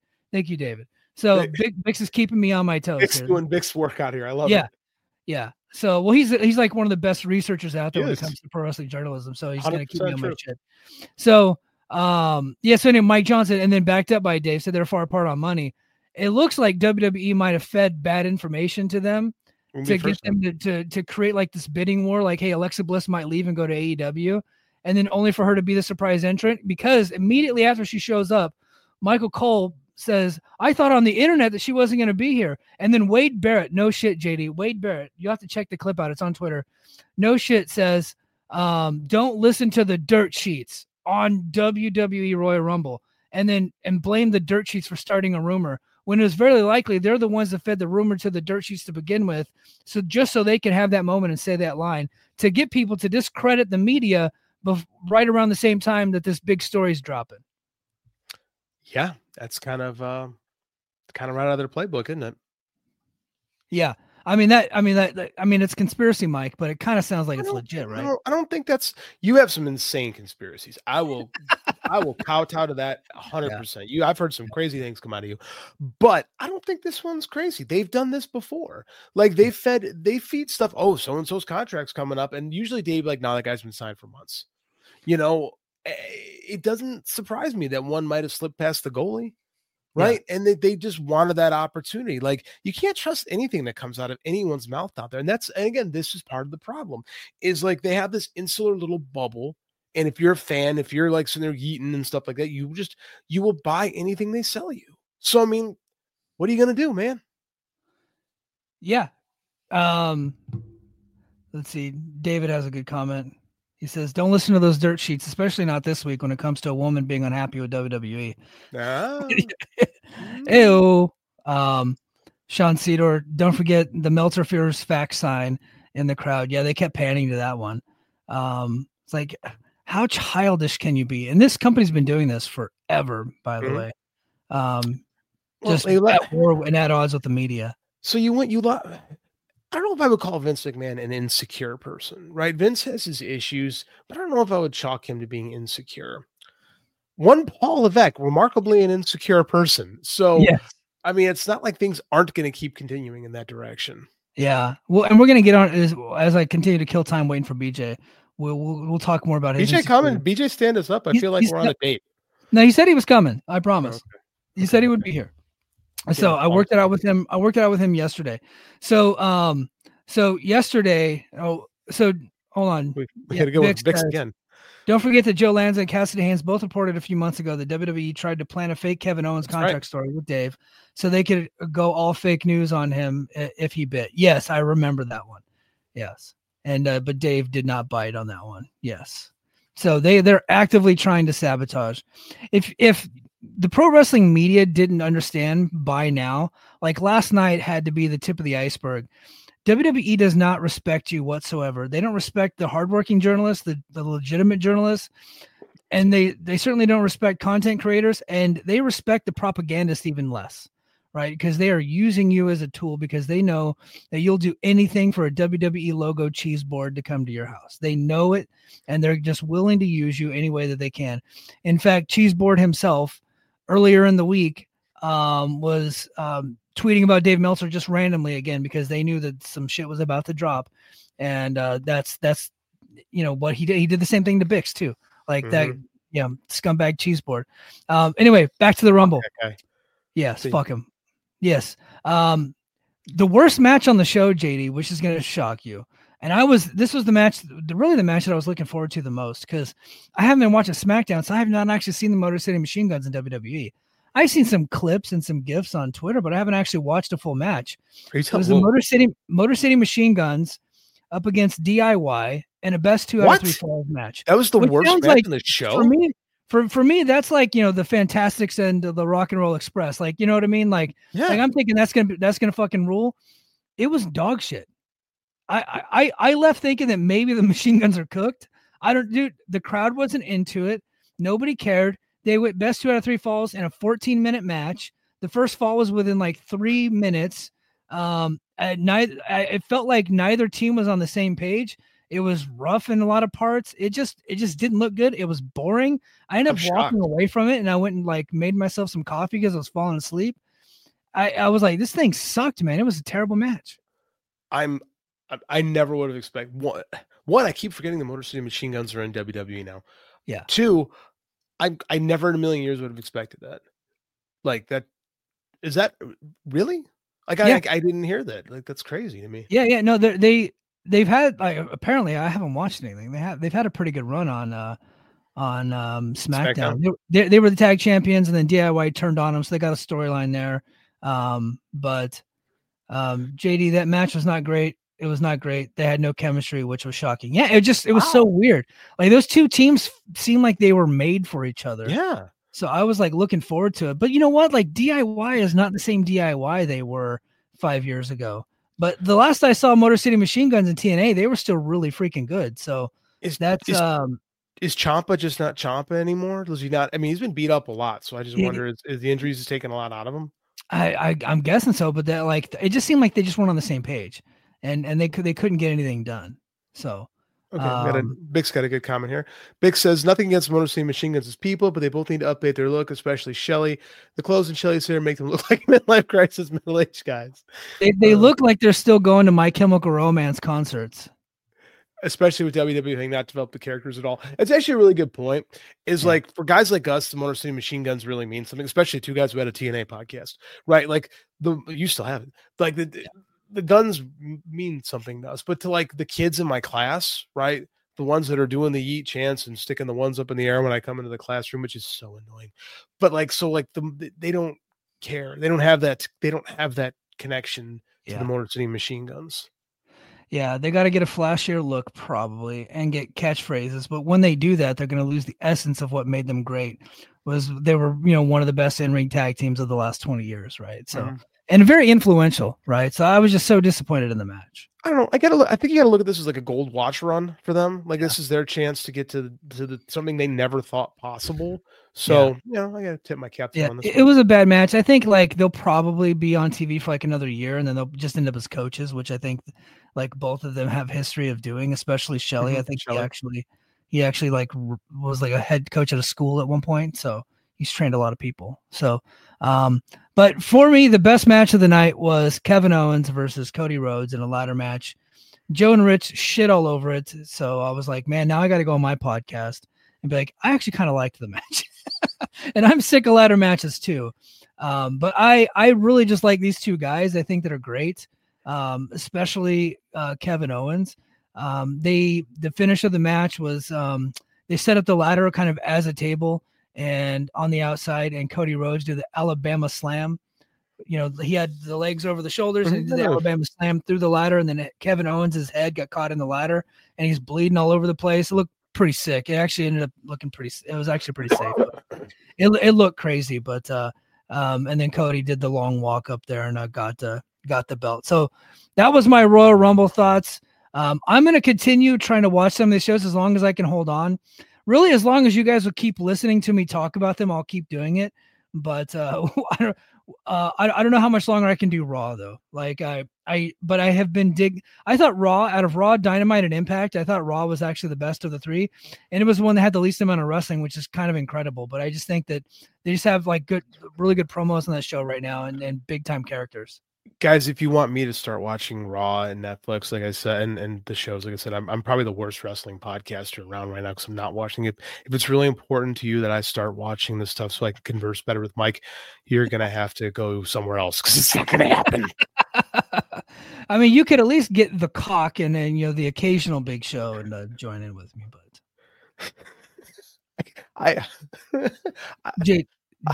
So Bix is keeping me on my toes. Bix doing Bix work out here. I love it. Yeah. So, well, he's like one of the best researchers out there when it comes to pro wrestling journalism. So he's going to keep me on my shit. So, so anyway, Mike Johnson, and then backed up by Dave, said they're far apart on money. It looks like WWE might have fed bad information to them to get them to create like this bidding war. Like, hey, Alexa Bliss might leave and go to AEW, and then only for her to be the surprise entrant, because immediately after she shows up, Michael Cole says, I thought on the internet that she wasn't going to be here. And then Wade Barrett, no shit, JD, Wade Barrett, you have to check the clip out. It's on Twitter. No shit says, don't listen to the dirt sheets on WWE Royal Rumble and blame the dirt sheets for starting a rumor, when it was very likely they're the ones that fed the rumor to the dirt sheets to begin with. So just so they can have that moment and say that line to get people to discredit the media right around the same time that this big story is dropping. Yeah, that's kind of right out of their playbook, isn't it? Yeah. I mean, it's conspiracy, Mike, but it kind of sounds like it's legit, right? I don't think you have some insane conspiracies. I will kowtow to that 100%. Yeah. I've heard some crazy things come out of you, but I don't think this one's crazy. They've done this before. Like they feed stuff. Oh, so-and-so's contract's coming up. And usually Dave, like, nah, that guy's been signed for months. You know, it doesn't surprise me that one might've slipped past the goalie. Right. Yeah. And they just wanted that opportunity. Like, you can't trust anything that comes out of anyone's mouth out there. And again, this is part of the problem, is like they have this insular little bubble. And if you're a fan, if you're like sitting there eating and stuff like that, you will buy anything they sell you. So, I mean, what are you going to do, man? Yeah. Let's see. David has a good comment. He says, don't listen to those dirt sheets, especially not this week when it comes to a woman being unhappy with WWE. Ew. Sean Cedar, don't forget the Meltzer Fears fact sign in the crowd. Yeah, they kept panning to that one. It's like, how childish can you be? And this company's been doing this forever, by the way. Just at war and at odds with the media. So you I don't know if I would call Vince McMahon an insecure person, right? Vince has his issues, but I don't know if I would chalk him to being insecure. One Paul Levesque, remarkably an insecure person. So, Yes. I mean, it's not like things aren't going to keep continuing in that direction. Yeah. Well, and we're going to get on as I continue to kill time waiting for BJ. We'll talk more about his BJ coming. BJ, stand us up. I feel like we're on a date. No, he said he was coming. I promise. Okay. He said he would be here. So I worked it out with him. I worked it out with him yesterday. So, yesterday. So hold on. We got to go with Bix again. Don't forget that Joe Lanza and Cassidy Haynes both reported a few months ago that WWE tried to plan a fake Kevin Owens contract story with Dave so they could go all fake news on him if he bit. Yes, I remember that one. Yes. And but Dave did not bite on that one. Yes. So they're actively trying to sabotage. If the pro wrestling media didn't understand by now, like last night had to be the tip of the iceberg. WWE does not respect you whatsoever. They don't respect the hardworking journalists, the legitimate journalists, and they certainly don't respect content creators, and they respect the propagandists even less, right? Because they are using you as a tool because they know that you'll do anything for a WWE logo cheese board to come to your house. They know it, and they're just willing to use you any way that they can. In fact, Cheeseboard himself, earlier in the week, was tweeting about Dave Meltzer just randomly again because they knew that some shit was about to drop, and that's what he did. He did the same thing to Bix too, like that. Yeah, scumbag cheeseboard. Anyway, back to the Rumble. Okay. Yes, fuck him. Yes. The worst match on the show, JD, which is going to shock you. And this was the match that I was looking forward to the most because I haven't been watching SmackDown, so I have not actually seen the Motor City Machine Guns in WWE. I've seen some clips and some GIFs on Twitter, but I haven't actually watched a full match. It was the Motor City Machine Guns up against DIY and a best 2 out of 3 falls match. That was the worst match in the show? For me, that's like, the Fantastics and the Rock and Roll Express. Like, you know what I mean? Like, like I'm thinking that's gonna fucking rule. It was dog shit. I left thinking that maybe the Machine Guns are cooked. The crowd wasn't into it. Nobody cared. They went best 2 out of 3 falls in a 14-minute match. The first fall was within like 3 minutes. It felt like neither team was on the same page. It was rough in a lot of parts. It just didn't look good. It was boring. I ended up walking away from it, and I went and like made myself some coffee because I was falling asleep. I was like, this thing sucked, man. It was a terrible match. I never would have expected one. I keep forgetting the Motor City Machine Guns are in WWE now. Yeah. 2, I never in a million years would have expected that. Like that, is that really? Like I didn't hear that. Like that's crazy to me. Yeah. No, they've had apparently I haven't watched anything. They've had a pretty good run on SmackDown. They were the tag champions, and then DIY turned on them, so they got a storyline there. But JD, that match was not great. It was not great. They had no chemistry, which was shocking. Yeah, it was so weird. Like those two teams seemed like they were made for each other. Yeah. So I was like looking forward to it. But you know what? Like DIY is not the same DIY they were 5 years ago. But the last I saw Motor City Machine Guns in TNA, they were still really freaking good. So is Ciampa just not Ciampa anymore? Does he not? I mean, he's been beat up a lot. So I just wonder, is the injuries has taken a lot out of him? I'm guessing so, but that it just seemed like they just weren't on the same page. And they couldn't get anything done. So okay, Bix got a good comment here. Bix says nothing against Motor City Machine Guns as people, but they both need to update their look, especially Shelly. The clothes in Shelly's hair make them look like midlife crisis middle-aged guys. They look like they're still going to My Chemical Romance concerts. Especially with WWE having not developed the characters at all. It's actually a really good point. Like for guys like us, the Motor City Machine Guns really mean something, especially two guys who had a TNA podcast, right? Like you still have it. Like the guns mean something to us, but to like the kids in my class, right? The ones that are doing the yeet chants and sticking the ones up in the air when I come into the classroom, which is so annoying. But like, so like they don't care. They don't have that connection to the Motor City Machine Guns. Yeah, they got to get a flashier look probably and get catchphrases. But when they do that, they're going to lose the essence of what made them great. They were one of the best in-ring tag teams of the last 20 years, right? So and very influential, right? So I was just so disappointed in the match. I don't know. I think you got to look at this as like a gold watch run for them. Like this is their chance to get to something they never thought possible. So, I got to tip my cap to them on this. It was a bad match. I think like they'll probably be on TV for like another year, and then they'll just end up as coaches, which I think like both of them have history of doing, especially Shelley. I think he actually like was like a head coach at a school at one point. So he's trained a lot of people. So, but for me, the best match of the night was Kevin Owens versus Cody Rhodes in a ladder match. Joe and Rich shit all over it. So I was like, man, now I got to go on my podcast and be like, I actually kind of liked the match. And I'm sick of ladder matches too. But I really just like these two guys. I think that are great. Especially Kevin Owens. The finish of the match was they set up the ladder kind of as a table and on the outside, and Cody Rhodes did the Alabama slam. You know, he had the legs over the shoulders and he did the Alabama slam through the ladder, and then Kevin Owens' head got caught in the ladder and he's bleeding all over the place. It looked pretty sick. It actually ended up looking it was actually pretty safe. It looked crazy, but and then Cody did the long walk up there and got the belt. So that was my Royal Rumble thoughts. I'm going to continue trying to watch some of these shows as long as I can hold on. Really, as long as you guys will keep listening to me talk about them, I'll keep doing it. But I don't know how much longer I can do Raw though. Like I have been I thought Raw, out of Raw, Dynamite, and Impact, I thought Raw was actually the best of the three, and it was the one that had the least amount of wrestling, which is kind of incredible. But I just think that they just have like really good promos on that show right now, and big time characters. Guys, if you want me to start watching Raw and Netflix, like I said, and the shows, like I said, I'm probably the worst wrestling podcaster around right now because I'm not watching it. If it's really important to you that I start watching this stuff so I can converse better with Mike, you're going to have to go somewhere else because it's not going to happen. I mean, you could at least get the cock and then, the occasional big show and join in with me, but Jake,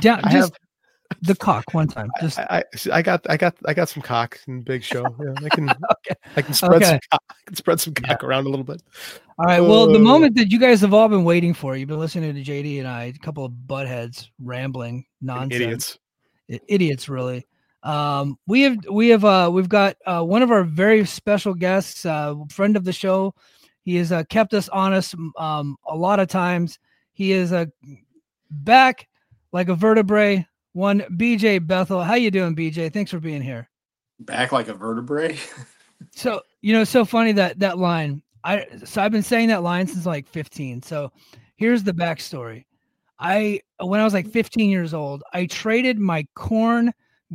the cock one time. Just I got some cock in Big Show. Yeah, I can spread some cock around a little bit. All right. Well, the moment that you guys have all been waiting for, you've been listening to JD and I, a couple of buttheads rambling nonsense. Idiots, really. We've got one of our very special guests, friend of the show. He has kept us honest a lot of times. He is back like a vertebrae. One BJ Bethel. How you doing, BJ? Thanks for being here. Back like a vertebrae. So, so funny that line. I've been saying that line since like 15. So here's the backstory. When I was like 15 years old, I traded my Korn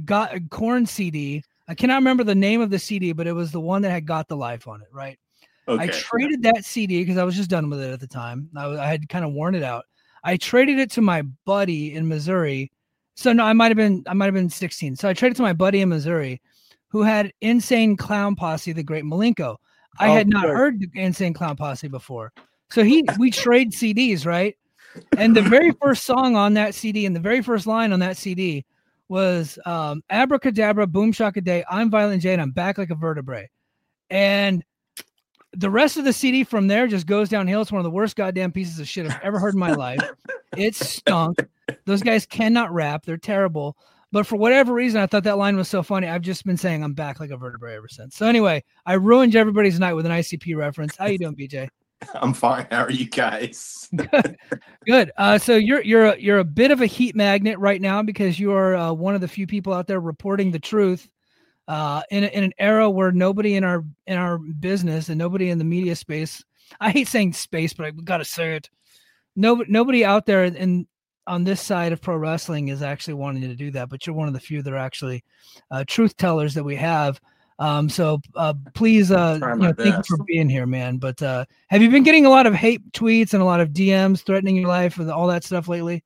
CD. I cannot remember the name of the CD, but it was the one that had Got the Life on it, right? Okay. I traded that CD because I was just done with it at the time. I had kind of worn it out. I traded it to my buddy in Missouri. So no, I might have been 16. So I traded to my buddy in Missouri who had Insane Clown Posse, the Great Malenko. I had not heard Insane Clown Posse before. So we trade CDs, right? And the very first song on that CD and the very first line on that CD was Abracadabra, Boom Shaka-Day, I'm Violent J, and I'm back like a vertebrae. And the rest of the CD from there just goes downhill. It's one of the worst goddamn pieces of shit I've ever heard in my life. It stunk. Those guys cannot rap. They're terrible. But for whatever reason, I thought that line was so funny. I've just been saying I'm back like a vertebrae ever since. So anyway, I ruined everybody's night with an ICP reference. How you doing, BJ? I'm fine. How are you guys? Good. So you're a bit of a heat magnet right now because you are one of the few people out there reporting the truth. In an era where nobody in our business and nobody in the media space, I hate saying space, but I've got to say it. Nobody out there on this side of pro wrestling is actually wanting to do that, but you're one of the few that are actually truth tellers that we have. So please, thank you for being here, man. But have you been getting a lot of hate tweets and a lot of DMs threatening your life with all that stuff lately?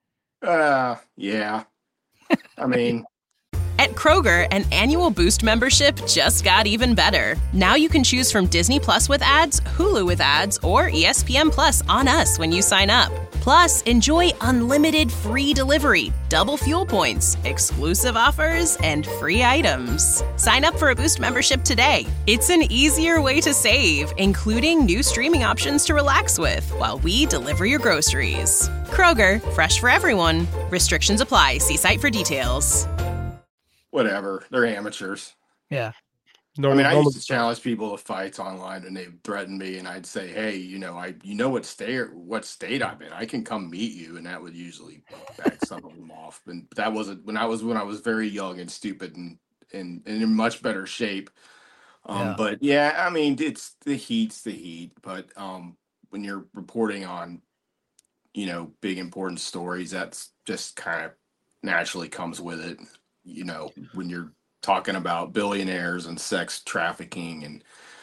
Yeah. I mean. At Kroger, an annual Boost membership just got even better. Now you can choose from Disney Plus with ads, Hulu with ads, or ESPN Plus on us when you sign up. Plus, enjoy unlimited free delivery, double fuel points, exclusive offers, and free items. Sign up for a Boost membership today. It's an easier way to save, including new streaming options to relax with while we deliver your groceries. Kroger, fresh for everyone. Restrictions apply. See site for details. whatever. They're amateurs. Yeah. I mean, I used Normal. to challenge people to fights online, and they threatened me, and I'd say, "Hey, what state I'm in. I can come meet you," and that would usually back some of them off. And that wasn't when I was very young and stupid and in much better shape. Yeah. But yeah, I mean, it's the heat. But when you're reporting on, big important stories, that's just kind of naturally comes with it. When you're talking about billionaires and sex trafficking and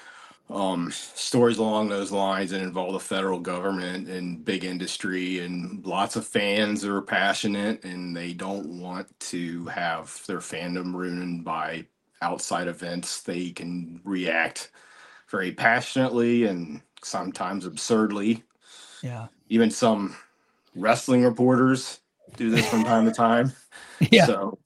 stories along those lines that involve the federal government and big industry and lots of fans that are passionate and they don't want to have their fandom ruined by outside events. They can react very passionately and sometimes absurdly. Yeah. Even some wrestling reporters do this from time to time. Yeah. So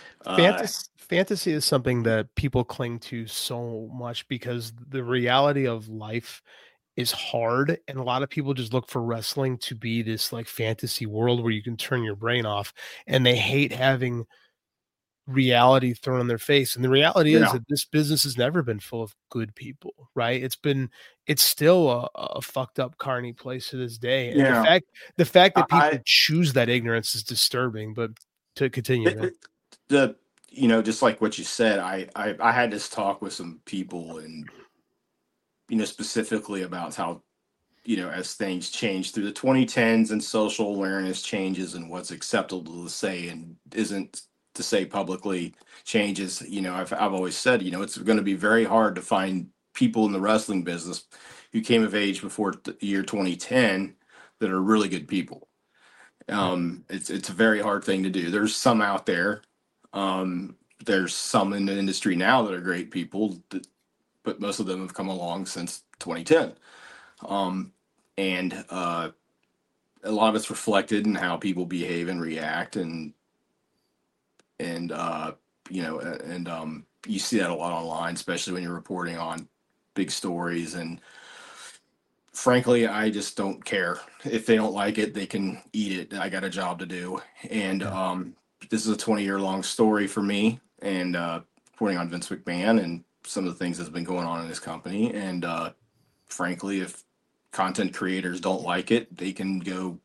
Fantasy is something that people cling to so much because the reality of life is hard, and a lot of people just look for wrestling to be this like fantasy world where you can turn your brain off, and they hate having reality thrown in their face. And the reality is that this business has never been full of good people, right? It's still a fucked up carny place to this day. And the fact that people choose that ignorance is disturbing. But to continue, just like what you said, I had this talk with some people and specifically about how as things change through the 2010s and social awareness changes and what's acceptable to say and isn't to say publicly changes. I've always said, it's going to be very hard to find people in the wrestling business who came of age before the year 2010 that are really good people. It's a very hard thing to do. There's some out there. There's some in the industry now that are great people, but most of them have come along since 2010. And a lot of it's reflected in how people behave and react, and you see that a lot online, especially when you're reporting on big stories. And frankly, I just don't care. If they don't like it, they can eat it. I got a job to do. And this is a 20-year long story for me, and reporting on Vince McMahon and some of the things that's been going on in his company. And frankly, if content creators don't like it, they can go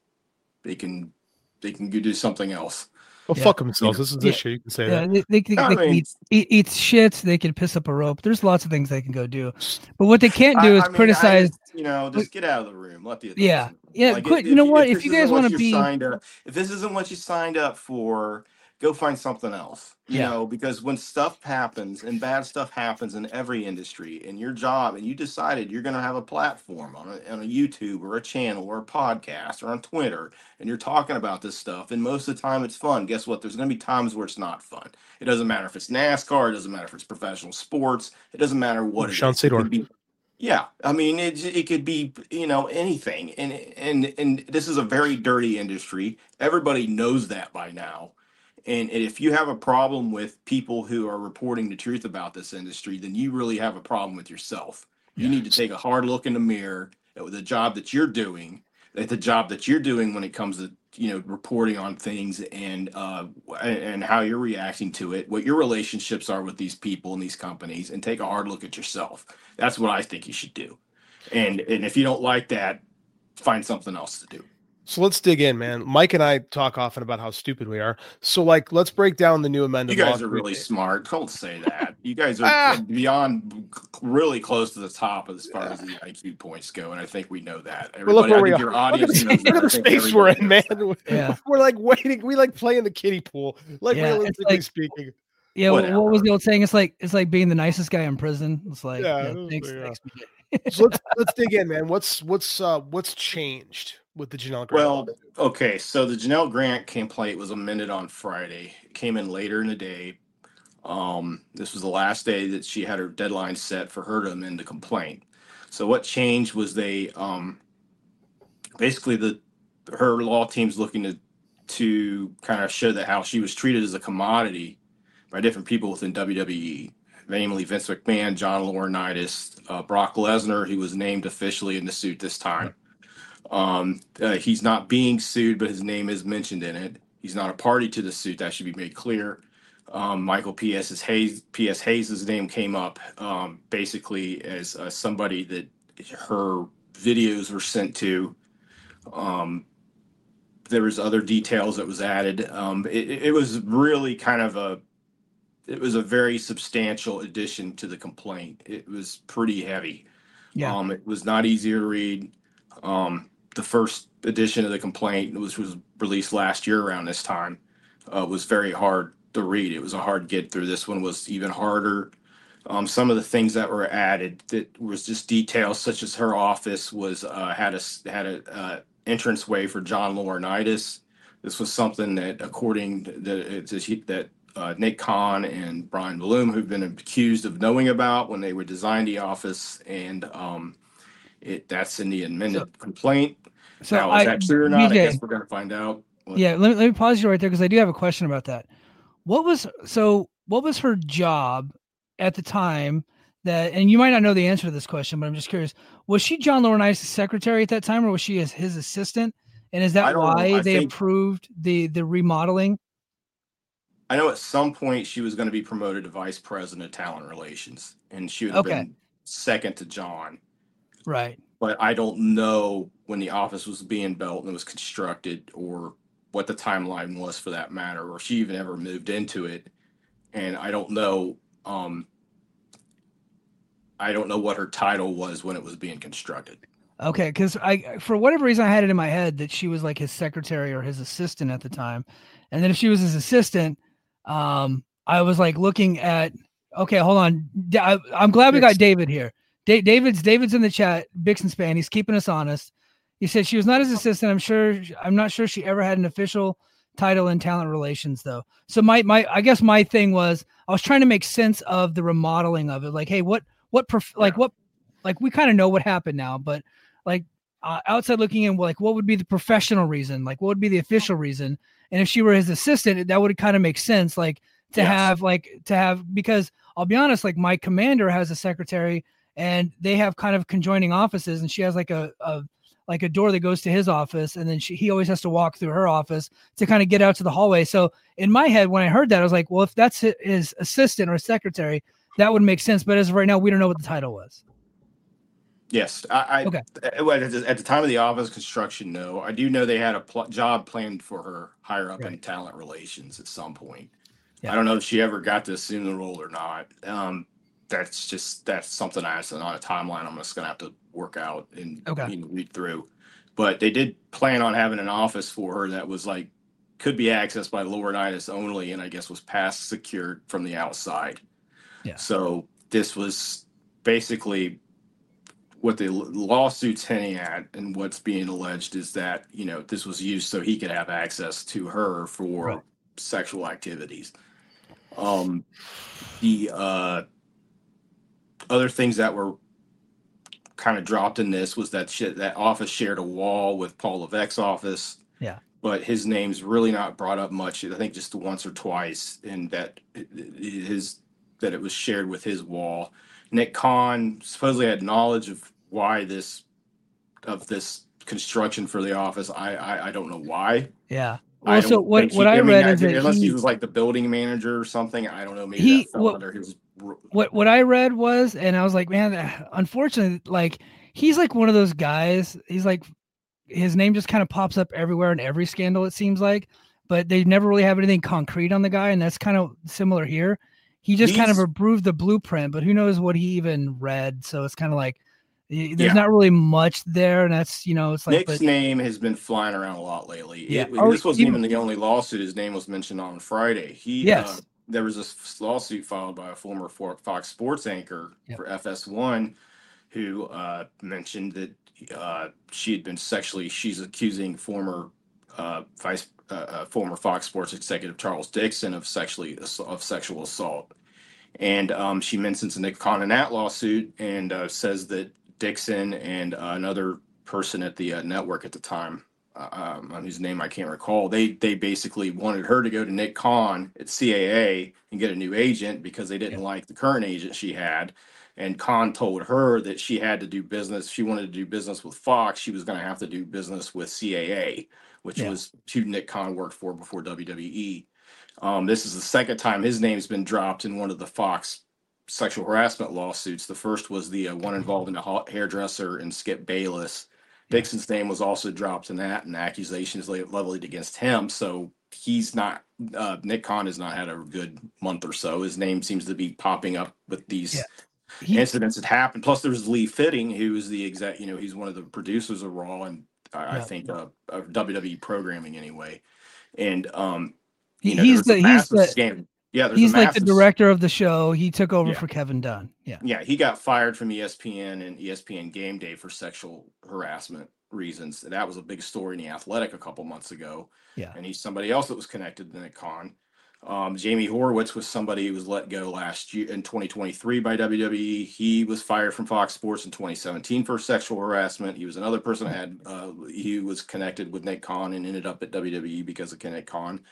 do something else. Well, fuck themselves. This is this shit. You can say that. They can eat shit. They can piss up a rope. There's lots of things they can go do. But what they can't do is criticize. Just get out of the room. Let the adults yeah. Like, quit. If you guys want to be, if this isn't what you signed up for, go find something else. Because when stuff happens and bad stuff happens in every industry, and your job, and you decided you're going to have a platform on a YouTube or a channel or a podcast or on Twitter, and you're talking about this stuff, and most of the time it's fun. Guess what? There's going to be times where it's not fun. It doesn't matter if it's NASCAR. It doesn't matter if it's professional sports. It doesn't matter what Sean Sador. Yeah, I mean, it could be anything, and this is a very dirty industry. Everybody knows that by now. And if you have a problem with people who are reporting the truth about this industry, then you really have a problem with yourself. You need to take a hard look in the mirror at the job that you're doing, when it comes to reporting on things and how you're reacting to it, what your relationships are with these people and these companies, and take a hard look at yourself. That's what I think you should do. And if you don't like that, find something else to do. So let's dig in, man. Mike and I talk often about how stupid we are. So let's break down the new amended law. You guys guys are really smart. Don't say that. You guys are beyond really close to the top as far as the IQ points go, and I think we know that. Everybody, I think your audience knows that. Look at the space we're in, man. Yeah. We're waiting. We play in the kiddie pool, realistically speaking. Yeah, what was the old saying? It's like being the nicest guy in prison. It's like, thanks. So let's dig in, man. What's changed with the Janelle Grant? Well, okay, so the Janelle Grant complaint was amended on Friday. It came in later in the day. This was the last day that she had her deadline set for her to amend the complaint. So what changed was they basically her law team's looking to kind of show that how she was treated as a commodity by different people within WWE, namely Vince McMahon, John Laurinaitis, Brock Lesnar, who was named officially in the suit this time. He's not being sued, but his name is mentioned in it. He's not a party to the suit. That should be made clear. Michael P.S. Hayes' name came up basically as somebody that her videos were sent to. There was other details that was added. It was really kind of it was a very substantial addition to the complaint. It was pretty heavy. Yeah. It was not easy to read. The first edition of the complaint, which was released last year around this time, was very hard to read. It was a hard get through. This one was even harder. Some of the things that were added that was just details, such as her office was had a entranceway for John Laurinaitis. This was something that, according that Nick Khan and Brian Bloom, who've been accused of knowing about when they would design the office, and that's in the amended complaint. So now, is that true or not? BJ, I guess we're going to find out. Yeah, let me pause you right there because I do have a question about that. What was her job at the time that, and you might not know the answer to this question, but I'm just curious, was she John Laurinaitis' secretary at that time, or was she his assistant? And is that why they approved the remodeling? I know at some point she was going to be promoted to vice president of talent relations, and she would have been second to John. Right. But I don't know when the office was being built and it was constructed, or what the timeline was for that matter, or if she even ever moved into it. And I don't know what her title was when it was being constructed. Okay, because for whatever reason, I had it in my head that she was like his secretary or his assistant at the time. And then if she was his assistant, I was like looking at, okay, hold on. I'm glad we got David here. David's in the chat, Bixen Span. He's keeping us honest. He said she was not his assistant. I'm not sure she ever had an official title in talent relations though. So I guess my thing was I was trying to make sense of the remodeling of it. Like, hey, what we kind of know what happened now, but like outside looking in, like what would be the professional reason? Like what would be the official reason? And if she were his assistant, that would kind of make sense. Like to have because I'll be honest, like my commander has a secretary and they have kind of conjoining offices, and she has like a door that goes to his office, and then he always has to walk through her office to kind of get out to the hallway. So in my head, when I heard that, I was like, well, if that's his assistant or secretary, that would make sense. But as of right now, we don't know what the title was. Yes. Okay. At the time of the office construction, no. I do know they had a job planned for her higher up in talent relations at some point. Yeah. I don't know if she ever got to assume the role or not. That's something that's not a timeline I'm just going to have to work out and read through. But they did plan on having an office for her that was like, could be accessed by Laurinaitis only, and I guess was pass secured from the outside. Yeah. So this was basically what the lawsuit's hinting at, and what's being alleged is that, this was used so he could have access to her for sexual activities. The other things that were kind of dropped in this was that that office shared a wall with Paul Levesque's office. Yeah. But his name's really not brought up much. I think just once or twice, and that it was shared with his wall. Nick Khan supposedly had knowledge of this construction for the office. I don't know why. Yeah. Well, so what I read is that unless he was like the building manager or something, I don't know. Maybe that fell under his. What I read was, and I was like, man, unfortunately, like he's like one of those guys. He's like, his name just kind of pops up everywhere in every scandal, it seems like, but they never really have anything concrete on the guy, and that's kind of similar here. He just kind of approved the blueprint, but who knows what he even read? So it's kind of like there's not really much there, and that's it's like Nick's name has been flying around a lot lately. Yeah, this wasn't even the only lawsuit. His name was mentioned on Friday. There was a lawsuit filed by a former Fox Sports anchor for FS1 who mentioned that she's accusing former Fox Sports executive Charles Dixon of sexual assault. And she mentions Nick Khan in that lawsuit, and says that Dixon and another person at the network at the time, whose name I can't recall, they basically wanted her to go to Nick Khan at CAA and get a new agent because they didn't like the current agent she had. And Khan told her that she had to do business. She wanted to do business with Fox. She was going to have to do business with CAA, which was who Nick Khan worked for before WWE. This is the second time his name's been dropped in one of the Fox sexual harassment lawsuits. The first was the one involving a hairdresser and Skip Bayless. Dixon's name was also dropped in that, and accusations leveled against him. So he's not, Nick Khan has not had a good month or so. His name seems to be popping up with these incidents that happened. Plus, there's Lee Fitting, who is the he's one of the producers of Raw, and I think of WWE programming anyway. And he's the scam. Yeah, he's like the director of the show. He took over for Kevin Dunn. Yeah, he got fired from ESPN and ESPN Game Day for sexual harassment reasons. That was a big story in The Athletic a couple months ago. Yeah, and he's somebody else that was connected to Nick Khan. Jamie Horowitz was somebody who was let go last year in 2023 by WWE. He was fired from Fox Sports in 2017 for sexual harassment. He was another person that had he was connected with Nick Khan and ended up at WWE because of Nick Khan.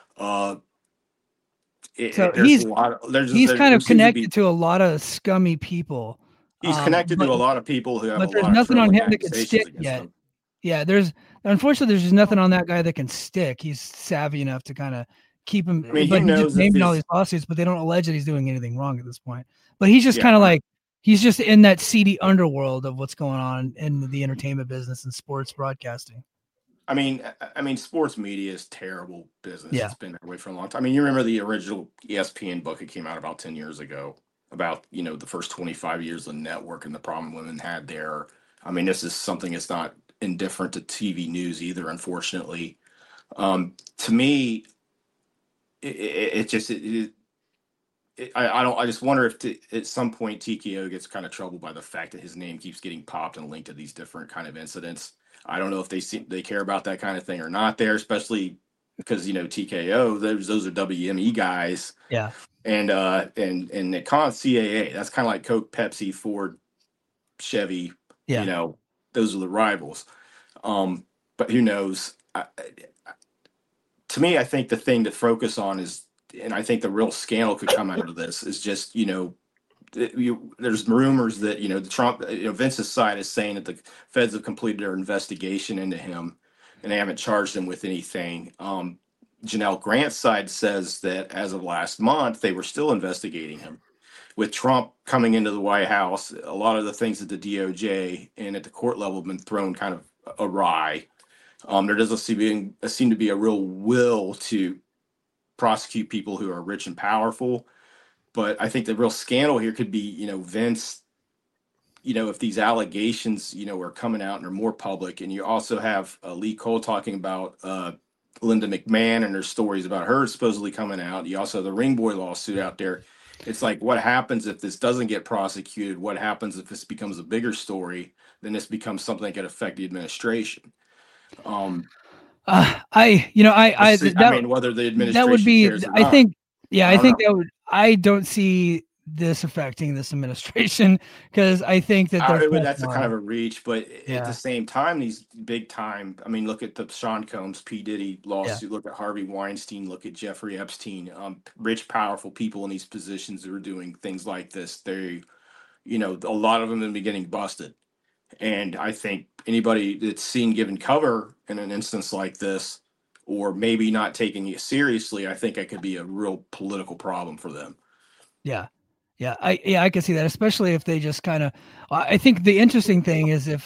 He's kind of connected to a lot of scummy people. He's connected to a lot of people who have. But there's nothing on him that can stick yet. Yeah, unfortunately there's nothing on that guy that can stick. He's savvy enough to kind of keep him. I mean, but he's just naming all these lawsuits, but they don't allege that he's doing anything wrong at this point. But he's just kind of like he's just in that seedy underworld of what's going on in the entertainment business and sports broadcasting. I mean, sports media is terrible business. Yeah. It's been that way for a long time. I mean, you remember the original ESPN book? It came out about 10 years ago about, the first 25 years of the network and the problem women had there. I mean, this is something that's not indifferent to TV news either, unfortunately. To me, I just wonder if at some point TKO gets kind of troubled by the fact that his name keeps getting popped and linked to these different kind of incidents. I don't know if they care about that kind of thing or not there, especially because, TKO, those are WME guys. Yeah. And Nick Khan, CAA, that's kind of like Coke, Pepsi, Ford, Chevy. Yeah. Those are the rivals. But who knows? To me, I think the thing to focus on is, and I think the real scandal could come out of this is just, there's rumors that the Trump, Vince's side is saying that the feds have completed their investigation into him and they haven't charged him with anything. Janelle Grant's side says that as of last month they were still investigating him. With Trump coming into the White House, a lot of the things at the DOJ and at the court level have been thrown kind of awry. There doesn't seem to be a real will to prosecute people who are rich and powerful. But I think the real scandal here could be, Vince, if these allegations, are coming out and are more public. And you also have Lee Cole talking about Linda McMahon and her stories about her supposedly coming out. You also have the Ring Boy lawsuit out there. It's like, what happens if this doesn't get prosecuted? What happens if this becomes a bigger story? Then this becomes something that could affect the administration. Whether the administration that would be, I think that would. I don't see this affecting this administration because I think that that's a kind of a reach, but at the same time, these big time. I mean, look at the Sean Combs, P. Diddy lawsuit. Look at Harvey Weinstein. Look at Jeffrey Epstein. Rich, powerful people in these positions who are doing things like this. They, a lot of them have been getting busted, and I think anybody that's seen giving cover in an instance like this, or maybe not taking it seriously, I think it could be a real political problem for them. Yeah. I can see that, especially if they just kind of. I think the interesting thing is the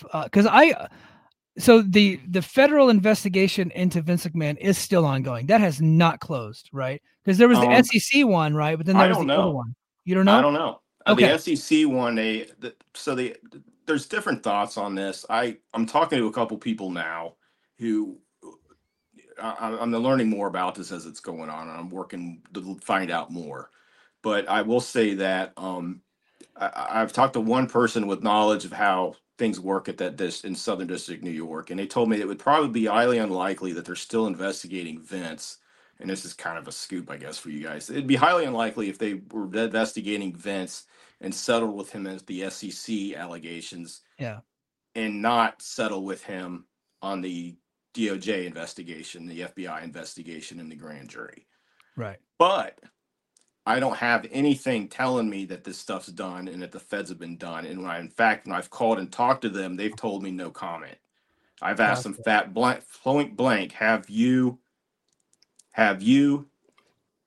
federal investigation into Vince McMahon is still ongoing. That has not closed, right? Because there was the SEC one, right? But then there was the other one. You don't know? I don't know. Okay. The SEC one, there's different thoughts on this. I'm talking to a couple people now who. I'm learning more about this as it's going on, and I'm working to find out more. But I will say that I've talked to one person with knowledge of how things work at in Southern District, New York, and they told me it would probably be highly unlikely that they're still investigating Vince. And this is kind of a scoop, I guess, for you guys. It'd be highly unlikely if they were investigating Vince and settled with him as the SEC allegations, and not settle with him on the DOJ investigation, the FBI investigation, and the grand jury. Right. But I don't have anything telling me that this stuff's done and that the feds have been done. And when I've called and talked to them, they've told me no comment. I've asked them point blank, have you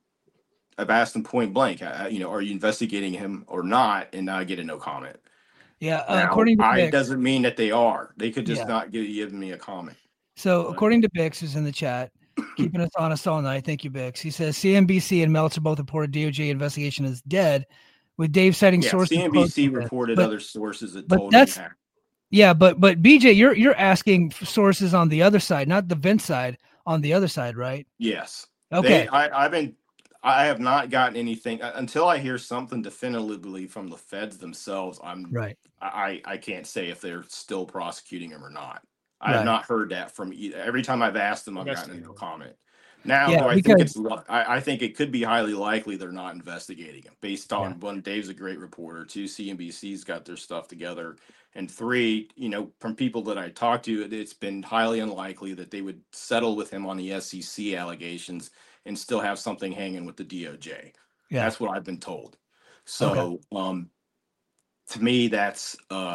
I've asked them point blank, are you investigating him or not? And now I get a no comment. Yeah, Now, according to Bix, doesn't mean that they are. They could just yeah. not give me a comment. So But according to Bix, who's in the chat, keeping us honest all night. Thank you, Bix. He says CNBC and Meltzer both reported DOJ investigation is dead, with Dave citing yeah, sources. CNBC reported other sources that but told him that's that. yeah, but BJ, you're asking for sources on the other side, not the Vince side, on the other side, right? Yes. Okay. I have not gotten anything until I hear something definitively from the feds themselves. Right. I can't say if they're still prosecuting him or not. I Right. have not heard that from either. Every time I've asked them, I've gotten no comment. Now, Yeah, do I because- think I think it could be highly likely they're not investigating him based on one, Dave's a great reporter. Two, CNBC's got their stuff together. And three, from people that I talked to, it's been highly unlikely that they would settle with him on the SEC allegations and still have something hanging with the DOJ. Yeah. That's what I've been told. So, to me, that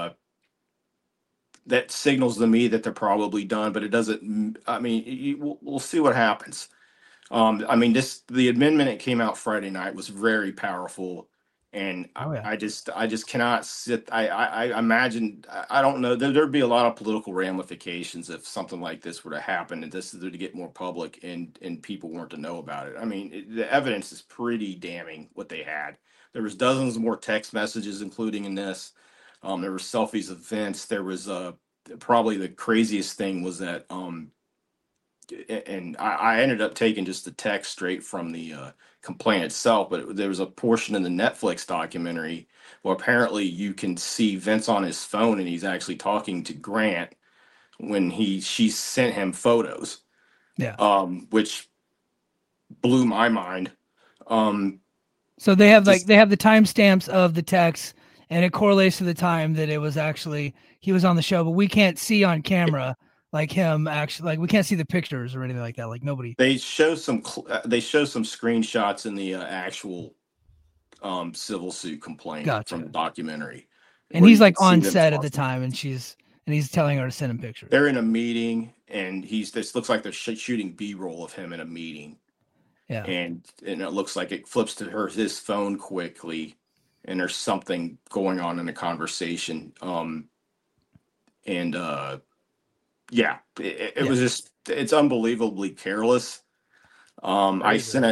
signals to me that they're probably done, but it doesn't. I mean, we'll see what happens. The amendment that came out Friday night was very powerful, and I just cannot sit. I imagine, I don't know, there'd be a lot of political ramifications if something like this were to happen, and this is to get more public, and people weren't to know about it. I mean, the evidence is pretty damning what they had. There was dozens more text messages, including in this. There were selfies of Vince. There was probably the craziest thing was that. And I ended up taking just the text straight from the complaint itself, but there was a portion in the Netflix documentary where apparently you can see Vince on his phone and he's actually talking to Grant when she sent him photos. Yeah. Which blew my mind. So they have the timestamps of the text, and it correlates to the time that it was actually he was on the show, but we can't see on camera. Like him actually, like we can't see the pictures or anything like that. Like nobody. They show some screenshots in the actual civil suit complaint from the documentary, and he's like on set at the time, and he's telling her to send him pictures. They're in a meeting, and this looks like they're shooting B-roll of him in a meeting. Yeah, and it looks like it flips to his phone quickly, and there's something going on in the conversation. Yeah, it was just, it's unbelievably careless. I sent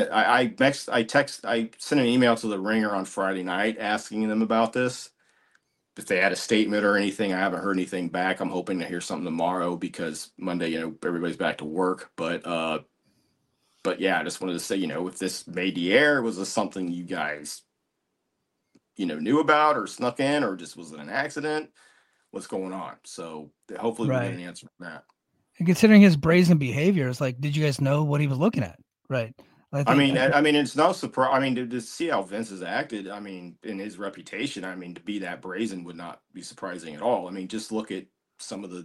an email to the Ringer on Friday night asking them about this, if they had a statement or anything. I haven't heard anything back. I'm hoping to hear something tomorrow because Monday, everybody's back to work. But yeah, I just wanted to say, if this made the air, was this something you guys, knew about or snuck in, or just was it an accident? What's going on? So hopefully we get an answer from that. And considering his brazen behavior, it's like, did you guys know what he was looking at? Right. I mean, it's no surprise. I mean, to see how Vince has acted, I mean, in his reputation, I mean, to be that brazen would not be surprising at all. I mean, just look at some of the,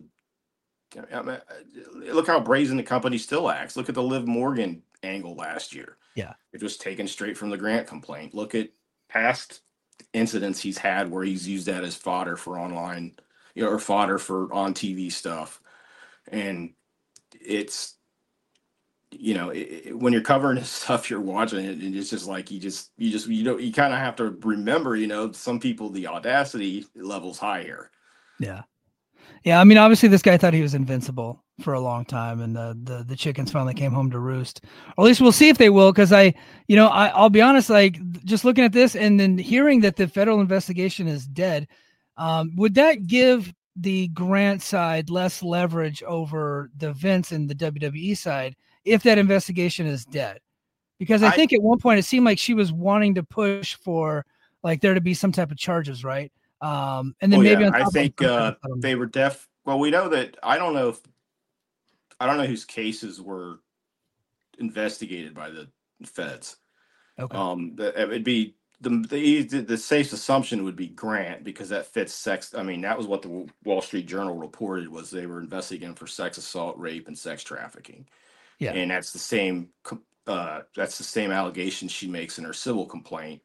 look how brazen the company still acts. Look at the Liv Morgan angle last year. Yeah. It was taken straight from the Grant complaint. Look at past incidents he's had where he's used that as fodder for online, or fodder for on TV stuff. And it's, when you're covering this stuff, you're watching it, and it's just like you kind of have to remember, some people, the audacity level's higher. Yeah. I mean, obviously this guy thought he was invincible for a long time, and the chickens finally came home to roost. Or at least we'll see if they will, because I'll be honest, like just looking at this and then hearing that the federal investigation is dead, would that give the Grant side less leverage over the Vince and the WWE side if that investigation is dead? Because I think at one point it seemed like she was wanting to push for like there to be some type of charges, right? And then maybe I think they were well, we know that I don't know whose cases were investigated by the feds. Okay. It would be the safe assumption would be Grant, because that fits sex. I mean, that was what the Wall Street Journal reported, was they were investigating for sex assault, rape, and sex trafficking. Yeah, and that's the same allegation she makes in her civil complaint.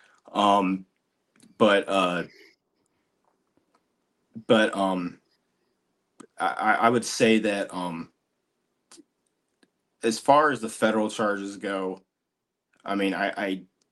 But I would say that as far as the federal charges go, I mean, I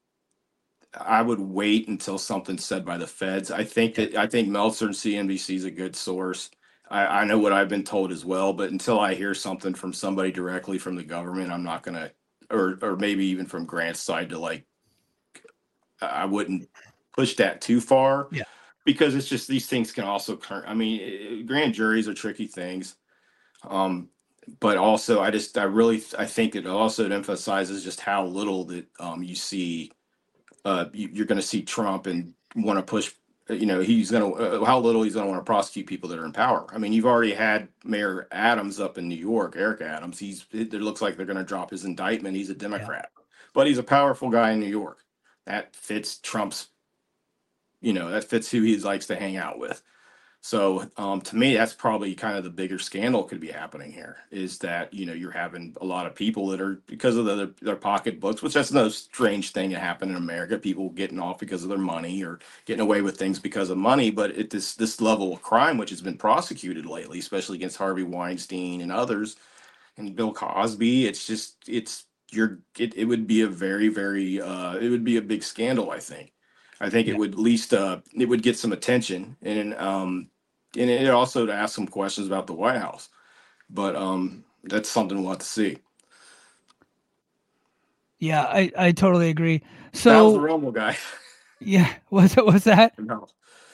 I would wait until something's said by the feds. I think Meltzer and CNBC is a good source. I know what I've been told as well, but until I hear something from somebody directly from the government, I'm not gonna, or maybe even from Grant's side to like, I wouldn't push that too far. Yeah. Because it's just these things can also I mean, grand juries are tricky things. But also I think it also emphasizes just how little that you see you're going to see Trump and want to push, he's going to how little he's going to want to prosecute people that are in power. I mean, you've already had Mayor Adams up in New York, Eric Adams. It looks like they're going to drop his indictment. He's a Democrat, but he's a powerful guy in New York. That fits Trump's, that fits who he likes to hang out with. So to me, that's probably kind of the bigger scandal could be happening here is that, you're having a lot of people that are because of their pocketbooks, which that's no strange thing to happen in America, people getting off because of their money or getting away with things because of money. But at this level of crime, which has been prosecuted lately, especially against Harvey Weinstein and others and Bill Cosby, it would be a very, very, it would be a big scandal, I think. It would at least it would get some attention and it also to ask some questions about the White House, but that's something we'll have to see. Yeah, I totally agree. So that was the Rumble guy. Yeah, what's that? No,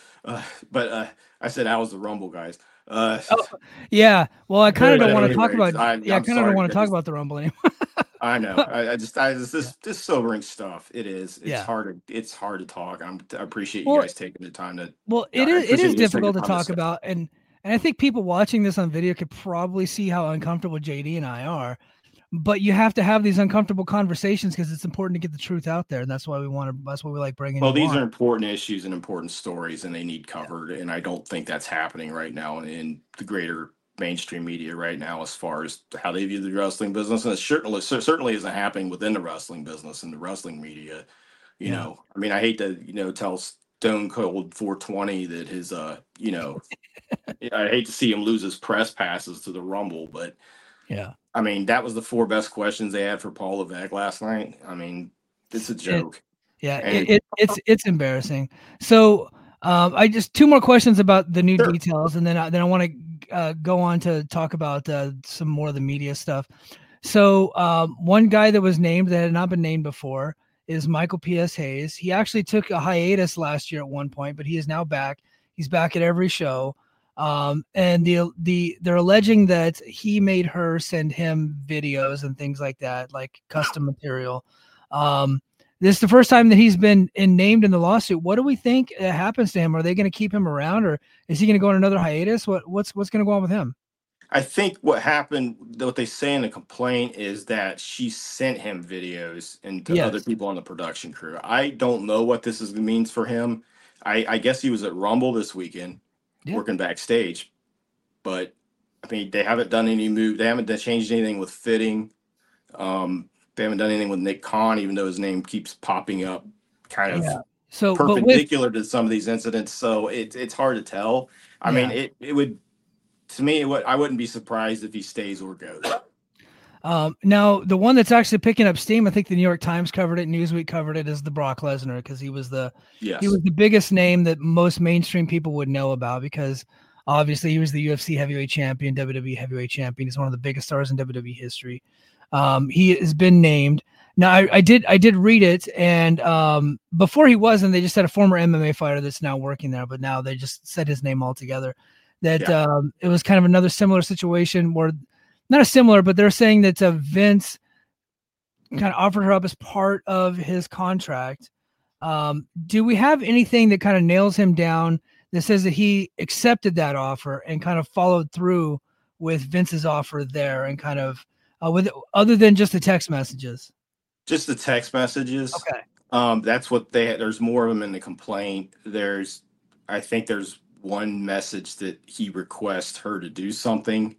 but I said I was the Rumble guys. Yeah. Well, I kind of don't want to talk about. I kind of don't want to talk about the Rumble anymore. I know. This sobering stuff. It is. It's hard. It's hard to talk. I appreciate you guys taking the time to. Well, it is difficult to talk about, and I think people watching this on video could probably see how uncomfortable JD and I are. But you have to have these uncomfortable conversations because it's important to get the truth out there, and that's why we want to. That's why we like bringing. Well, these are important issues and important stories, and they need covered. And I don't think that's happening right now in the greater mainstream media right now, as far as how they view the wrestling business, and it certainly isn't happening within the wrestling business and the wrestling media. You know, I mean, I hate to tell Stone Cold 420 that his I hate to see him lose his press passes to the Rumble, but yeah. I mean, that was the 4 best questions they had for Paul Levesque last night. I mean, it's a joke. It's embarrassing. So I just 2 more questions about the new details, and then I want to go on to talk about some more of the media stuff. So one guy that was named that had not been named before is Michael P.S. Hayes. He actually took a hiatus last year at one point, but he is now back. He's back at every show. And they're alleging that he made her send him videos and things like that, like custom material. This is the first time that he's been named in the lawsuit. What do we think happens to him? Are they going to keep him around, or is he going to go on another hiatus? What's going to go on with him? I think what happened, what they say in the complaint, is that she sent him videos and to other people on the production crew. I don't know what this means for him. I guess he was at Rumble this weekend. Working backstage, but I mean, they haven't done any move. They haven't changed anything with fitting. They haven't done anything with Nick Khan, even though his name keeps popping up, kind of perpendicular to some of these incidents. So it's hard to tell. I mean, it would, to me, I wouldn't be surprised if he stays or goes. Now, the one that's actually picking up steam, I think the New York Times covered it, Newsweek covered it, is the Brock Lesnar, because he was the biggest name that most mainstream people would know about, because obviously he was the UFC heavyweight champion, WWE heavyweight champion. He's one of the biggest stars in WWE history. He has been named. Now, I did read it, and before he wasn't, they just had a former MMA fighter that's now working there, but now they just said his name altogether. That it was kind of another similar situation where. Not a similar, but they're saying that Vince kind of offered her up as part of his contract. Do we have anything that kind of nails him down that says that he accepted that offer and kind of followed through with Vince's offer there, and kind of with other than just the text messages? Just the text messages. Okay. That's what there's more of them in the complaint. I think there's one message that he requests her to do something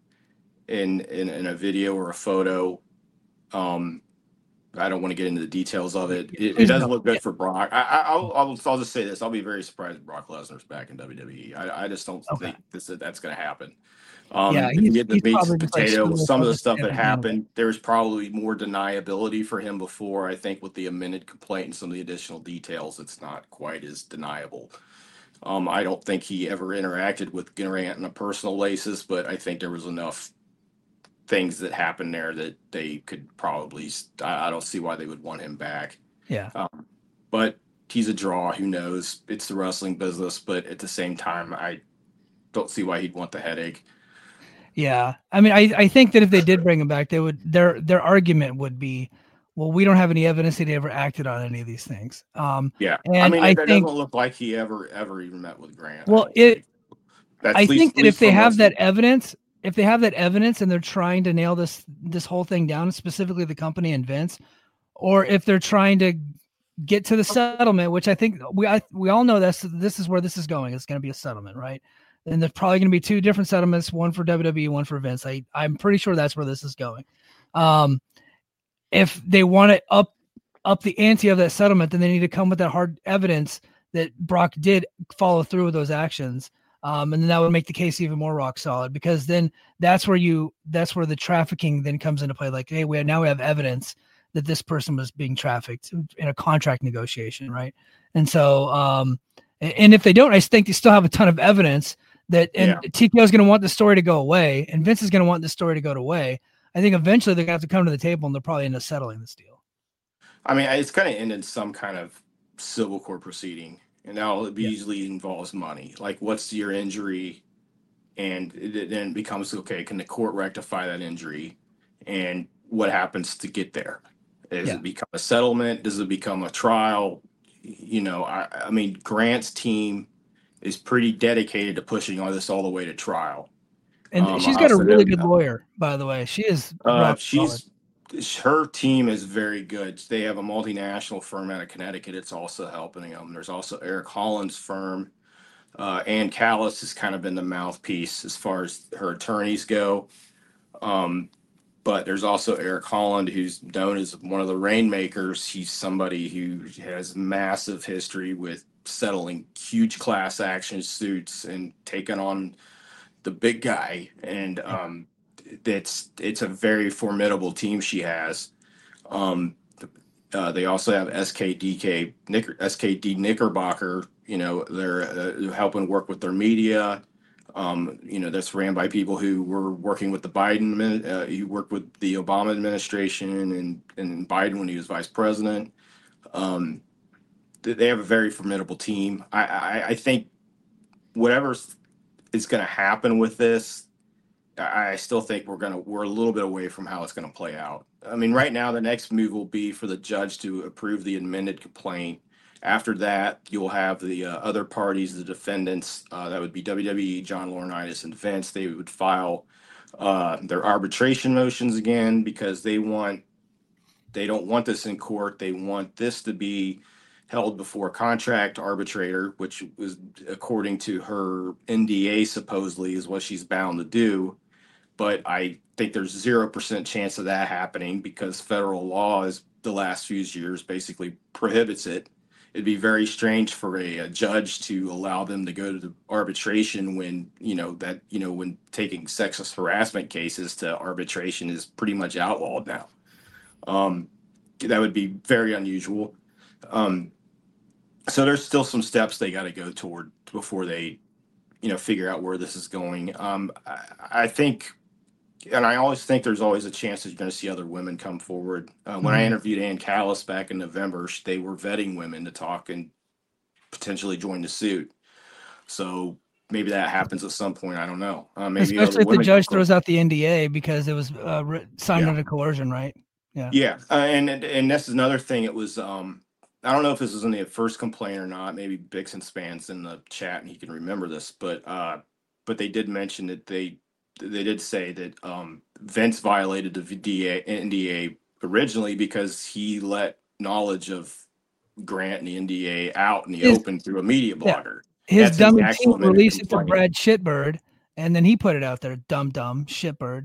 in a video or a photo. I don't want to get into the details of it. It doesn't look good for Brock. I'll just say this. I'll be very surprised if Brock Lesnar's back in WWE. I just don't think that's going to happen. Yeah, If you get the he's meats probably and just like, potato, screw this, some I'll of the just stuff get that it handled. happened, there's probably more deniability for him before. I think with the amended complaint and some of the additional details, it's not quite as deniable. I don't think he ever interacted with Grant on a personal basis, but I think there was enough things that happened there that they could probably, I don't see why they would want him back. Yeah. But he's a draw. Who knows? It's the wrestling business, but at the same time, I don't see why he'd want the headache. Yeah. I mean, I think that if they did bring him back, they would, their argument would be, well, we don't have any evidence that he ever acted on any of these things. Yeah. And I mean, I it think, doesn't look like he ever even met with Grant. well, I think that if they have that evidence, and they're trying to nail this whole thing down, specifically the company and Vince, or if they're trying to get to the settlement, which I think we all know this is where this is going. It's going to be a settlement, right? And there's probably going to be two different settlements, one for WWE, one for Vince. I'm pretty sure that's where this is going. If they want to up the ante of that settlement, then they need to come with that hard evidence that Brock did follow through with those actions. And then that would make the case even more rock solid, because then that's where the trafficking then comes into play. Like, hey, we have evidence that this person was being trafficked in a contract negotiation. Right. And so, and if they don't, I think they still have a ton of evidence that, and TKO is going to want the story to go away, and Vince is going to want the story to go away. I think eventually they're going to have to come to the table, and they'll probably end up settling this deal. I mean, it's going to end in some kind of civil court proceeding, and now it usually involves money. Like, what's your injury? And then it becomes, okay, can the court rectify that injury? And what happens to get there? Does it become a settlement? Does it become a trial? You know, I mean, Grant's team is pretty dedicated to pushing all this all the way to trial. And she's got a really good lawyer, by the way. She is. Her team is very good. They have a multinational firm out of Connecticut. It's also helping them. There's also Eric Holland's firm. Ann Callis has kind of been the mouthpiece as far as her attorneys go. But there's also Eric Holland, who's known as one of the rainmakers. He's somebody who has massive history with settling huge class action suits and taking on the big guy. And it's a very formidable team she has. They also have SKD Knickerbocker. You know, they're helping work with their media. You know, that's ran by people who were working with the Biden. He worked with the Obama administration and Biden when he was vice president. They have a very formidable team. I think whatever is going to happen with this, I still think we're a little bit away from how it's going to play out. I mean, right now, the next move will be for the judge to approve the amended complaint. After that, you'll have the other parties, the defendants, that would be WWE, John Laurinaitis, and Vince. They would file their arbitration motions again, because they don't want this in court. They want this to be held before a contract arbitrator, which was, according to her NDA, supposedly is what she's bound to do. But I think there's 0% chance of that happening, because federal law is the last few years basically prohibits it. It'd be very strange for a judge to allow them to go to the arbitration when, when taking sexist harassment cases to arbitration is pretty much outlawed now. That would be very unusual. So there's still some steps they got to go toward before they, figure out where this is going. I think, and I always think there's always a chance that you're going to see other women come forward. When I interviewed Ann Callis back in November, they were vetting women to talk and potentially join the suit. So maybe that happens at some point. I don't know. Maybe especially if the judge throws out the NDA because it was signed under coercion, right? Yeah. Yeah. And this is another thing. It was, I don't know if this was in the first complaint or not. Maybe Bixen Span's in the chat and he can remember this, but they did mention that they did say that Vince violated the NDA originally because he let knowledge of Grant and the NDA out in the open through a media blogger. His dummy team released it to Brad Shitbird, and then he put it out there. Dumb Shitbird.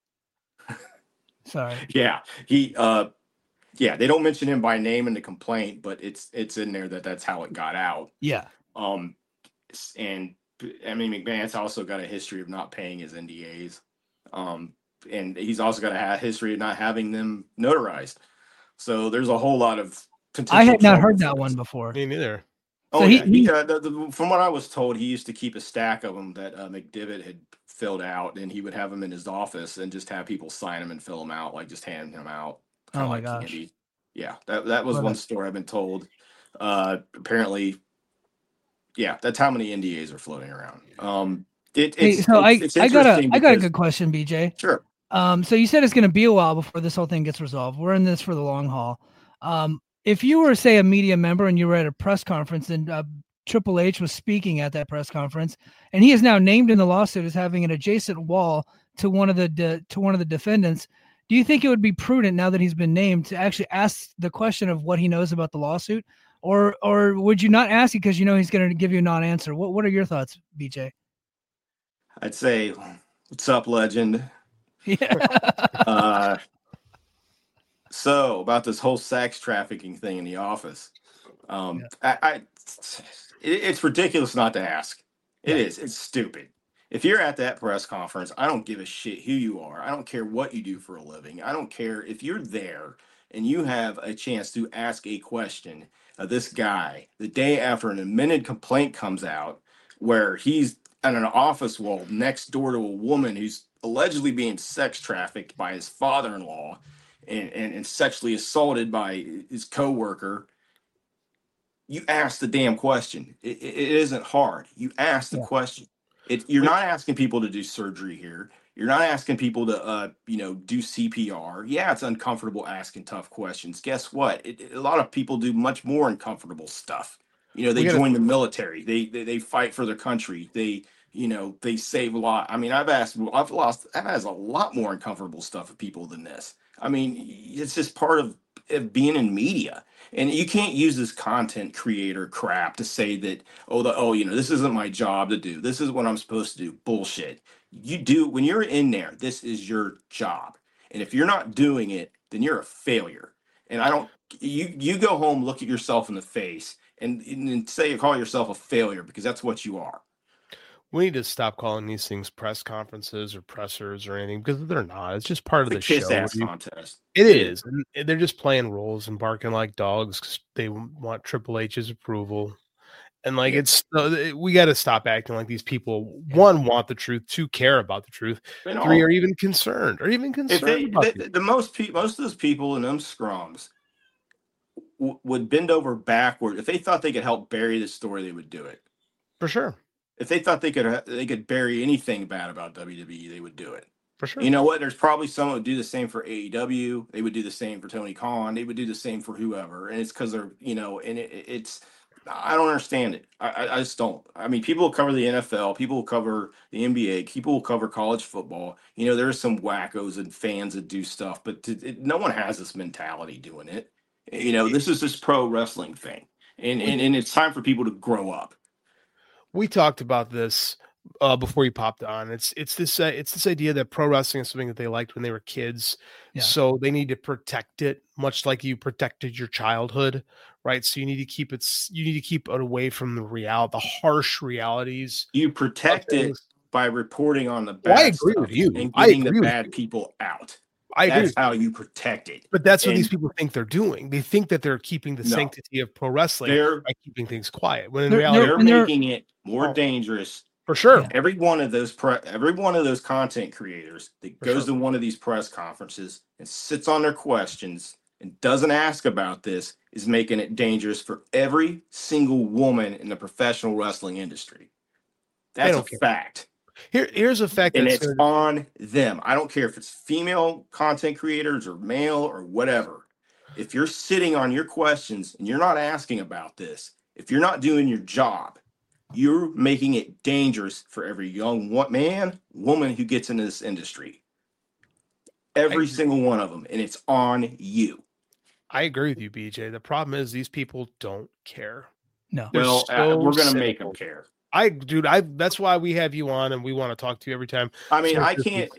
Sorry. Yeah, they don't mention him by name in the complaint, but it's in there that's how it got out. Yeah. And I mean, McMahon's also got a history of not paying his NDAs. And he's also got a history of not having them notarized. So there's a whole lot of potential. I had not trouble heard for that this. one before. Me neither. Oh, So yeah. From what I was told, he used to keep a stack of them that McDivitt had filled out, and he would have them in his office and just have people sign them and fill them out, like just hand them out. Oh my gosh. Candy. Yeah, that was Well, one story I've been told. Apparently, yeah, that's how many NDAs are floating around. I got a good question, BJ. Sure. So you said it's going to be a while before this whole thing gets resolved. We're in this for the long haul. If you were, say, a media member and you were at a press conference and Triple H was speaking at that press conference, and he is now named in the lawsuit as having an adjacent wall to one of the defendants, do you think it would be prudent, now that he's been named, to actually ask the question of what he knows about the lawsuit, or would you not ask it because you know he's going to give you a non-answer? What are your thoughts, BJ? I'd say, what's up, legend? Yeah. So about this whole sex trafficking thing in the office, it's ridiculous not to ask. It is. It's stupid. If you're at that press conference, I don't give a shit who you are. I don't care what you do for a living. I don't care if you're there and you have a chance to ask a question of this guy the day after an amended complaint comes out where he's at an office wall next door to a woman who's allegedly being sex trafficked by his father-in-law and sexually assaulted by his coworker. You ask the damn question. It isn't hard. You ask the question. You're not asking people to do surgery here. You're not asking people to, do CPR. Yeah, it's uncomfortable asking tough questions. Guess what? A lot of people do much more uncomfortable stuff. They join the military. They fight for their country. They save a lot. I mean, I've asked a lot more uncomfortable stuff of people than this. I mean, it's just part of being in media. And you can't use this content creator crap to say that, this isn't my job to do. This is what I'm supposed to do. Bullshit. You do, when you're in there, this is your job. And if you're not doing it, then you're a failure. And you go home, look at yourself in the face and call yourself a failure, because that's what you are. We need to stop calling these things press conferences or pressers or anything, because they're not. It's just part of the show. Kiss-ass contest. It is. And they're just playing roles and barking like dogs because they want Triple H's approval. And we got to stop acting like these people, one, want the truth, two, care about the truth, three, are even concerned most of those people in them scrums would bend over backward. If they thought they could help bury the story, they would do it. For sure. If they thought they could bury anything bad about WWE, they would do it. For sure. You know what? There's probably someone who would do the same for AEW. They would do the same for Tony Khan. They would do the same for whoever. And it's because they're, and it's, I don't understand it. I just don't. I mean, people will cover the NFL. People will cover the NBA. People will cover college football. There's some wackos and fans that do stuff, but no one has this mentality doing it. This is this pro wrestling thing. And it's time for people to grow up. We talked about this before you popped on. It's this idea that pro wrestling is something that they liked when they were kids, so they need to protect it, much like you protected your childhood, right? So you need to keep it away from the harsh realities. You protect it by reporting on the bad. I agree with you. And getting the bad people out. That's how you protect it. But that's what these people think they're doing. They think that they're keeping the sanctity of pro wrestling by keeping things quiet. When in reality, they're making it more dangerous. For sure. Every one of those content creators that goes to one of these press conferences and sits on their questions and doesn't ask about this is making it dangerous for every single woman in the professional wrestling industry. That's a fact. Here's a fact, and it's on them. I don't care if it's female content creators or male or whatever. If you're sitting on your questions and you're not asking about this, if you're not doing your job, you're making it dangerous for every young man, woman who gets into this industry. Every single one of them, and it's on you. I agree with you, BJ. The problem is these people don't care. No. Well, we're going to make them care. That's why we have you on, and we want to talk to you every time. I mean, I can't,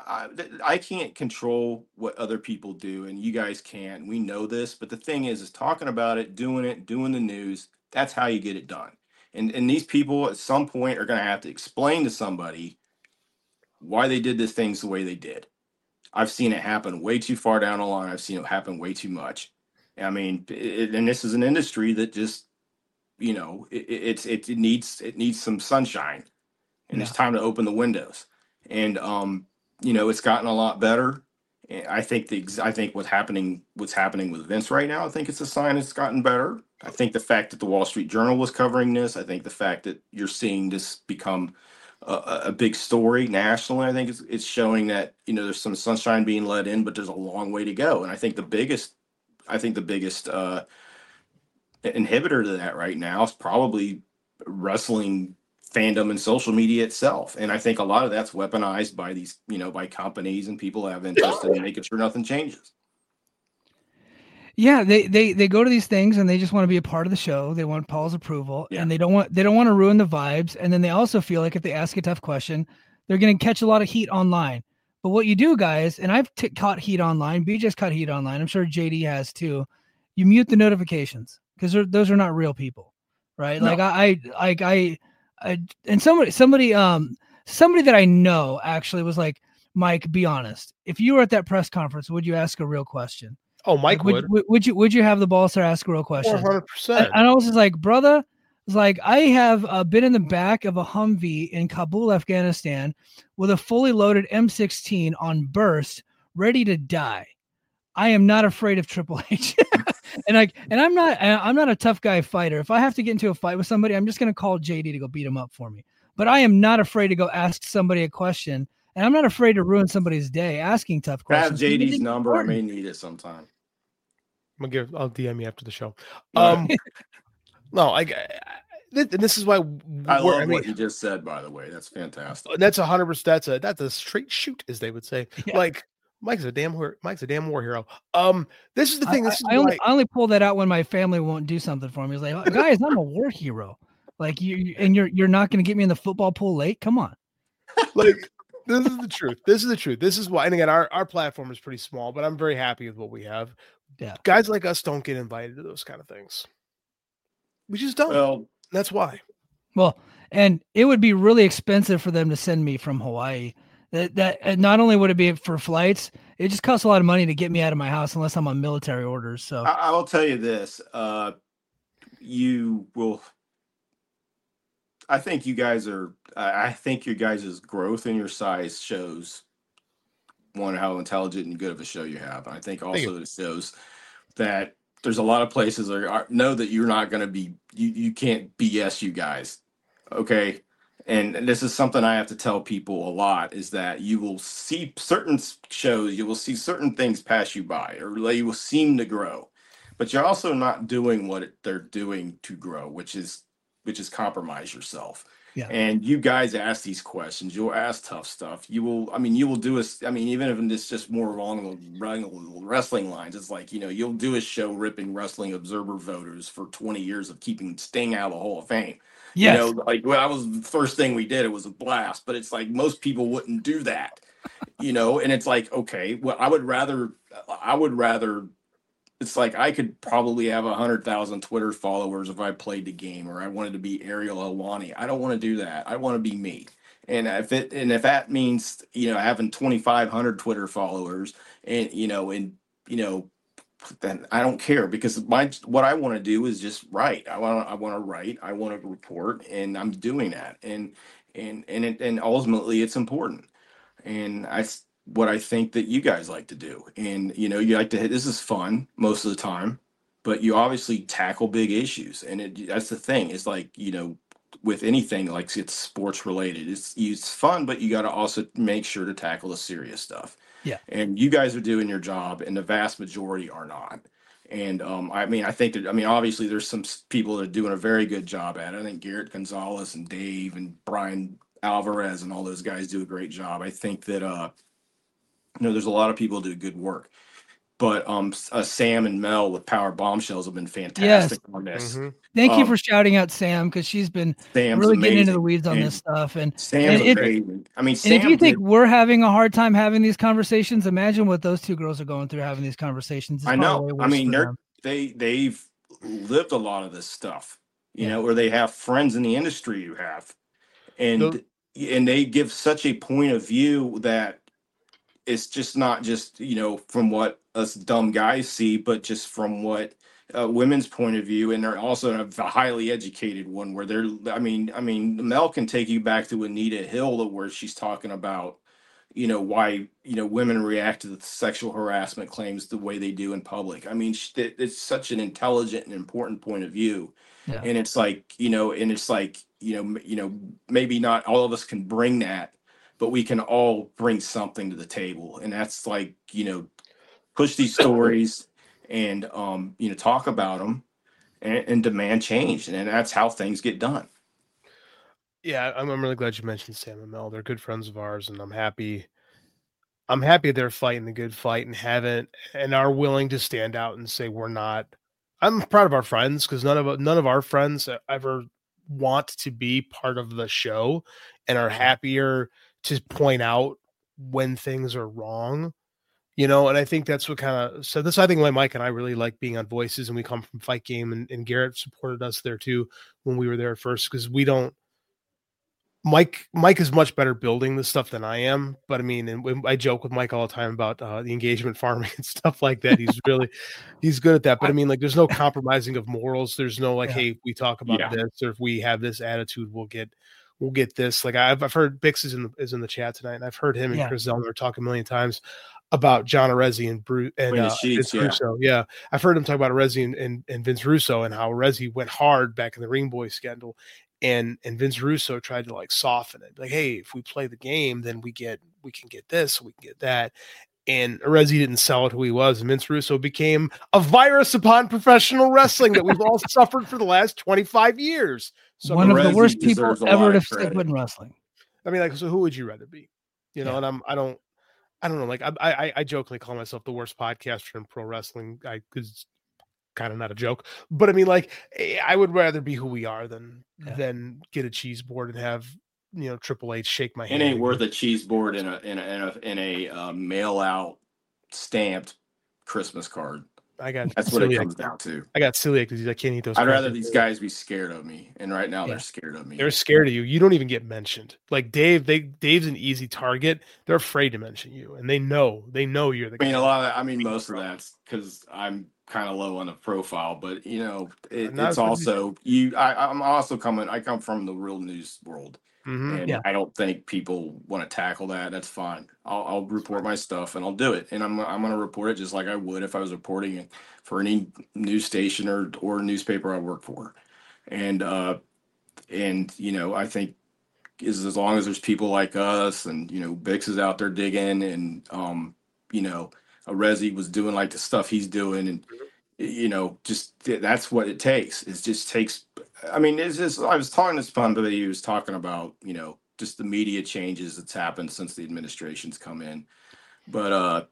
I can't control what other people do, and you guys can't. We know this, but the thing is talking about it, doing the news. That's how you get it done. And these people at some point are going to have to explain to somebody why they did this things the way they did. I've seen it happen way too far down the line. I've seen it happen way too much. I mean, and this is an industry that just, you know, it needs some sunshine, and it's time to open the windows. And you know, it's gotten a lot better. And I think what's happening with Vince right now, I think it's a sign it's gotten better. I think the fact that the Wall Street Journal was covering this, I think the fact that you're seeing this become a big story nationally, I think it's showing that, you know, there's some sunshine being let in, but there's a long way to go. And I think the biggest inhibitor to that right now is probably wrestling fandom and social media itself. And I think a lot of that's weaponized by these, you know, by companies and people that have interest in making sure nothing changes. Yeah, they go to these things and they just want to be a part of the show. They want Paul's approval, and they don't want to ruin the vibes. And then they also feel like if they ask a tough question, they're going to catch a lot of heat online. But what you do, guys, and I've caught heat online. BJ's caught heat online. I'm sure JD has too. You mute the notifications because those are not real people, right? No. Like and somebody that I know actually was like, Mike, be honest. If you were at that press conference, would you ask a real question? Oh, Mike like, would you have the balls to ask a real question? 400%. And I was just like, brother, it's like I have been in the back of a Humvee in Kabul, Afghanistan, with a fully loaded M16 on burst, ready to die. I am not afraid of Triple H, and I'm not a tough guy fighter. If I have to get into a fight with somebody, I'm just gonna call JD to go beat him up for me. But I am not afraid to go ask somebody a question. And I'm not afraid to ruin somebody's day asking tough questions. I have JD's number. I may need it sometime. I'll DM you after the show. No, this is why I love what you just said. By the way, that's fantastic. That's 100%. That's a straight shoot, as they would say. Yeah. Like Mike's a damn war hero. This is the thing. I only pull that out when my family won't do something for me. It's like, guys, I'm a war hero. Like you're not going to get me in the football pool late. Come on. Like. This is the truth. This is why. And again, our platform is pretty small, but I'm very happy with what we have. Yeah. Guys like us don't get invited to those kind of things. We just don't. Well, that's why. Well, and it would be really expensive for them to send me from Hawaii. That not only would it be for flights, it just costs a lot of money to get me out of my house unless I'm on military orders. So I will tell you this. You will. I think you guys are. I think your guys' growth and your size shows how intelligent and good of a show you have. And I think also it shows that there's a lot of places that know that you're not going to be. You can't BS you guys, okay? And this is something I have to tell people a lot: is that you will see certain shows, you will see certain things pass you by, or they will seem to grow, but you're also not doing what they're doing to grow, which is compromise yourself. Yeah. And you guys ask these questions, you'll ask tough stuff. You will do even if it's just more along the wrestling lines, it's like, you know, you'll do a show ripping Wrestling Observer voters for 20 years of keeping Sting out of the Hall of Fame. Yes. You know, like that was the first thing we did. It was a blast, but it's like most people wouldn't do that, you know, and it's like, okay, well, I would rather it's like I could probably have 100,000 Twitter followers if I played the game, or I wanted to be Ariel Helwani. I don't want to do that. I want to be me. And if that means, you know, having 2,500 Twitter followers and then I don't care, because what I want to do is just write. I want to write. I want to report, and I'm doing that. And ultimately it's important. And what I think that you guys like to do. And, you know, you like to this is fun most of the time, but you obviously tackle big issues. And that's the thing. It's like, you know, with anything, like it's sports related, it's fun, but you got to also make sure to tackle the serious stuff. Yeah. And you guys are doing your job, and the vast majority are not. And I think that, obviously there's some people that are doing a very good job at it. I think Garrett Gonzalez and Dave and Brian Alvarez and all those guys do a great job. I think that, there's a lot of people who do good work, but Sam and Mel with Power Bombshells have been fantastic on this. Mm-hmm. Thank you for shouting out Sam, because she's been really getting into the weeds on this stuff. And Sam's amazing. If you think we're having a hard time having these conversations, imagine what those two girls are going through having these conversations. I know. They've lived a lot of this stuff. or they have friends in the industry who have, and they give such a point of view that it's just not just, from what us dumb guys see, but just from what women's point of view. And they're also a highly educated one where Mel can take you back to Anita Hill, where she's talking about, why, women react to the sexual harassment claims the way they do in public. I mean, it's such an intelligent and important point of view. Yeah. And it's like, maybe not all of us can bring that, but we can all bring something to the table. And that's like, push these stories and, talk about them and demand change. And that's how things get done. Yeah, I'm really glad you mentioned Sam and Mel. They're good friends of ours, and I'm happy they're fighting the good fight and are willing to stand out and say we're not. I'm proud of our friends, because none of our friends ever want to be part of the show and are happier to point out when things are wrong. And I think that's what kind of so this. I think Mike and I really like being on Voices, and we come from Fight Game, and Garrett supported us there too when we were there at first, because we don't. Mike is much better building this stuff than I am, but I mean, and I joke with Mike all the time about the engagement farming and stuff like that. He's good at that. But I mean, like, there's no compromising of morals. There's no like, hey, if we talk about this, or if we have this attitude, we'll get this. Like I've heard Bix is in the chat tonight, and I've heard him and Chris Zellner talk a million times about John Arezzi and Vince Russo. Yeah, I've heard him talk about Arezzi and Vince Russo, and how Arezzi went hard back in the Ring Boy scandal. And Vince Russo tried to like soften it, like, hey, if we play the game, then we can get this, we can get that. And Arezzi didn't sell it who he was, and Vince Russo became a virus upon professional wrestling that we've all suffered for the last 25 years. So one of the worst people ever to stick with wrestling. I mean, like, so who would you rather be? And I don't know. Like I jokingly call myself the worst podcaster in pro wrestling, because kind of not a joke, but I mean, like, I would rather be who we are than get a cheese board and have Triple H shake my hand. It ain't worth a cheese board in a mail out stamped Christmas card. That's what it comes down to. I got celiac because I can't eat those. I'd rather these guys be scared of me, and right now they're scared of me. They're scared of you. You don't even get mentioned. Like Dave's an easy target. They're afraid to mention you, and they know you're the. I mean, most of that's because I'm kind of low on the profile, but it's also you. I come from the real news world. And I don't think people want to tackle that. That's fine. I'll report my stuff and I'll do it. And I'm going to report it just like I would if I was reporting it for any news station or newspaper I work for. And I think as long as there's people like us and, Bix is out there digging and, Arezzi was doing like the stuff he's doing and, just that's what it takes. It just takes. I mean, it's just. I was talking to Spun, but he was talking about just the media changes that's happened since the administration's come in. But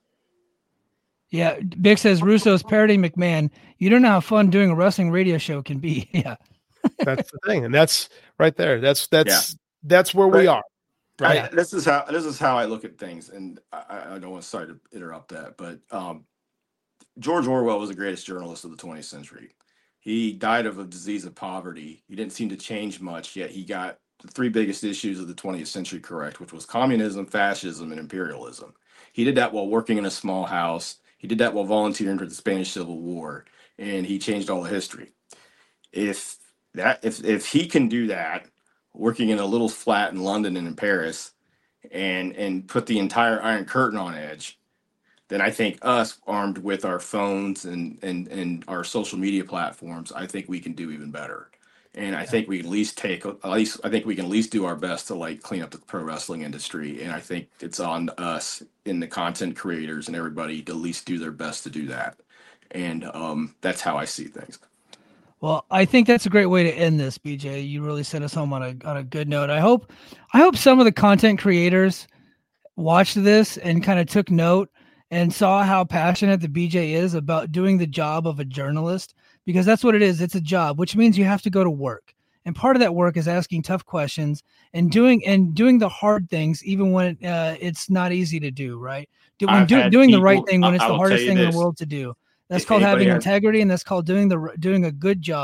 Bix says Russo's parodying McMahon. You don't know how fun doing a wrestling radio show can be. Yeah, that's the thing, and that's right there. That's where we are. Right. This is how I look at things, and I don't want to start to interrupt that, but George Orwell was the greatest journalist of the 20th century. He died of a disease of poverty. He didn't seem to change much, yet he got the three biggest issues of the 20th century correct, which was communism, fascism, and imperialism. He did that while working in a small house. He did that while volunteering for the Spanish Civil War, and he changed all the history. If he can do that, working in a little flat in London and in Paris, and put the entire Iron Curtain on edge, then I think us, armed with our phones and our social media platforms, I think we can do even better. And I think we can at least do our best to like clean up the pro wrestling industry. And I think it's on us and the content creators and everybody to at least do their best to do that. And that's how I see things. Well, I think that's a great way to end this, BJ. You really sent us home on a good note. I hope some of the content creators watched this and kind of took note and saw how passionate the BJ is about doing the job of a journalist, because that's what it is. It's a job, which means you have to go to work. And part of that work is asking tough questions and doing the hard things, even when it's not easy to do, right? Doing the right thing when it's the hardest thing in the world to do. That's called having integrity, and that's called doing a good job.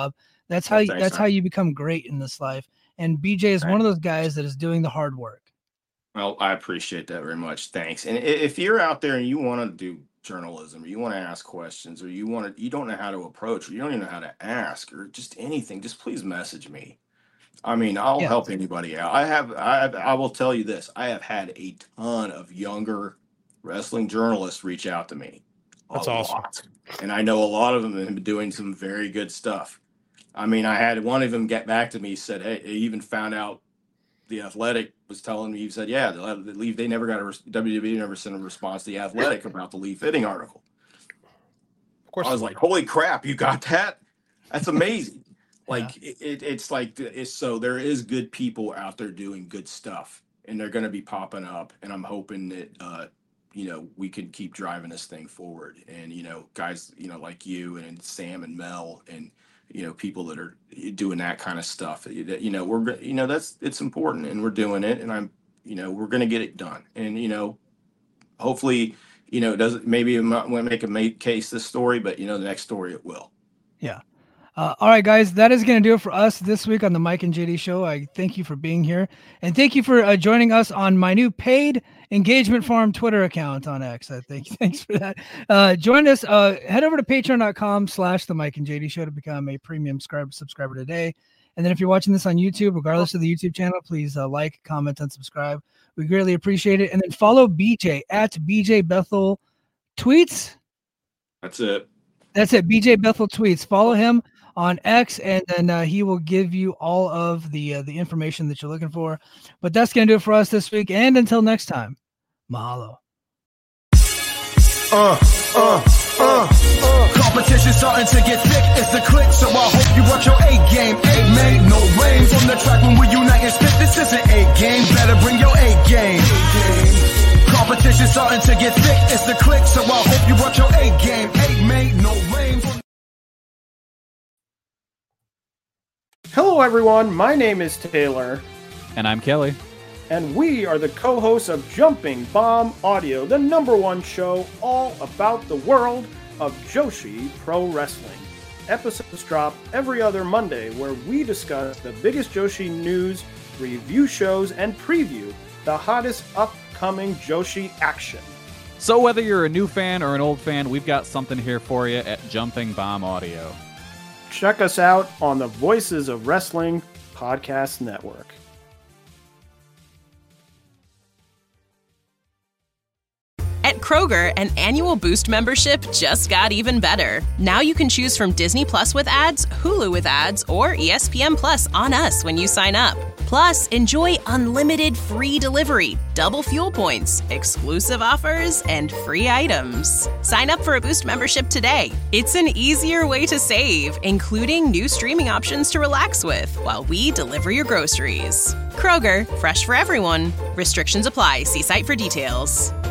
That's how you become great in this life. And BJ is one of those guys that is doing the hard work. Well, I appreciate that very much. Thanks. And if you're out there and you want to do journalism, or you want to ask questions, or you don't know how to approach, or you don't even know how to ask, or just anything, just please message me. I mean, I'll help anybody out. I will tell you this. I have had a ton of younger wrestling journalists reach out to me. That's awesome. And I know a lot of them have been doing some very good stuff. I mean, I had one of them get back to me, said, hey, he even found out The Athletic was telling me, he said, yeah, the Lee, they never got WWE never sent a response to The Athletic about the Lee Fitting article. Of course. I was like, holy crap, you got that? That's amazing. Like, it's so there is good people out there doing good stuff, and they're going to be popping up. And I'm hoping that, we can keep driving this thing forward. And, guys, like you and Sam and Mel and, people that are doing that kind of stuff, it's important, and we're doing it, and we're going to get it done. And, hopefully, maybe it won't make a case this story, but the next story it will. Yeah. All right, guys, that is going to do it for us this week on the Mike and JD Show. I thank you for being here, and thank you for joining us on my new paid engagement farm Twitter account on X. Thanks for that. Join us. Head over to patreon.com/the Mike and JD Show to become a premium subscriber today. And then if you're watching this on YouTube, regardless of the YouTube channel, please like, comment, and subscribe. We greatly appreciate it. And then follow BJ at BJ Bethel Tweets. That's it. BJ Bethel Tweets. Follow him on X, and then he will give you all of the information that you're looking for. But that's going to do it for us this week. And until next time, mahalo. Competition starting to get thick. It's the click, so I hope you watch your A game. Made no rain from the track when we unite and spit. This isn't A game. Better bring your A game. Competition starting to get thick. It's the click, so I hope you watch your A game. Made no rain from. Hello, everyone. My name is Taylor. And I'm Kelly. And we are the co-hosts of Jumping Bomb Audio, the #1 show all about the world of Joshi Pro Wrestling. Episodes drop every other Monday, where we discuss the biggest Joshi news, review shows, and preview the hottest upcoming Joshi action. So whether you're a new fan or an old fan, we've got something here for you at Jumping Bomb Audio. Check us out on the Voices of Wrestling Podcast Network. At Kroger, an annual Boost membership just got even better. Now you can choose from Disney Plus with ads, Hulu with ads, or ESPN Plus on us when you sign up. Plus, enjoy unlimited free delivery, double fuel points, exclusive offers, and free items. Sign up for a Boost membership today. It's an easier way to save, including new streaming options to relax with while we deliver your groceries. Kroger, fresh for everyone. Restrictions apply. See site for details.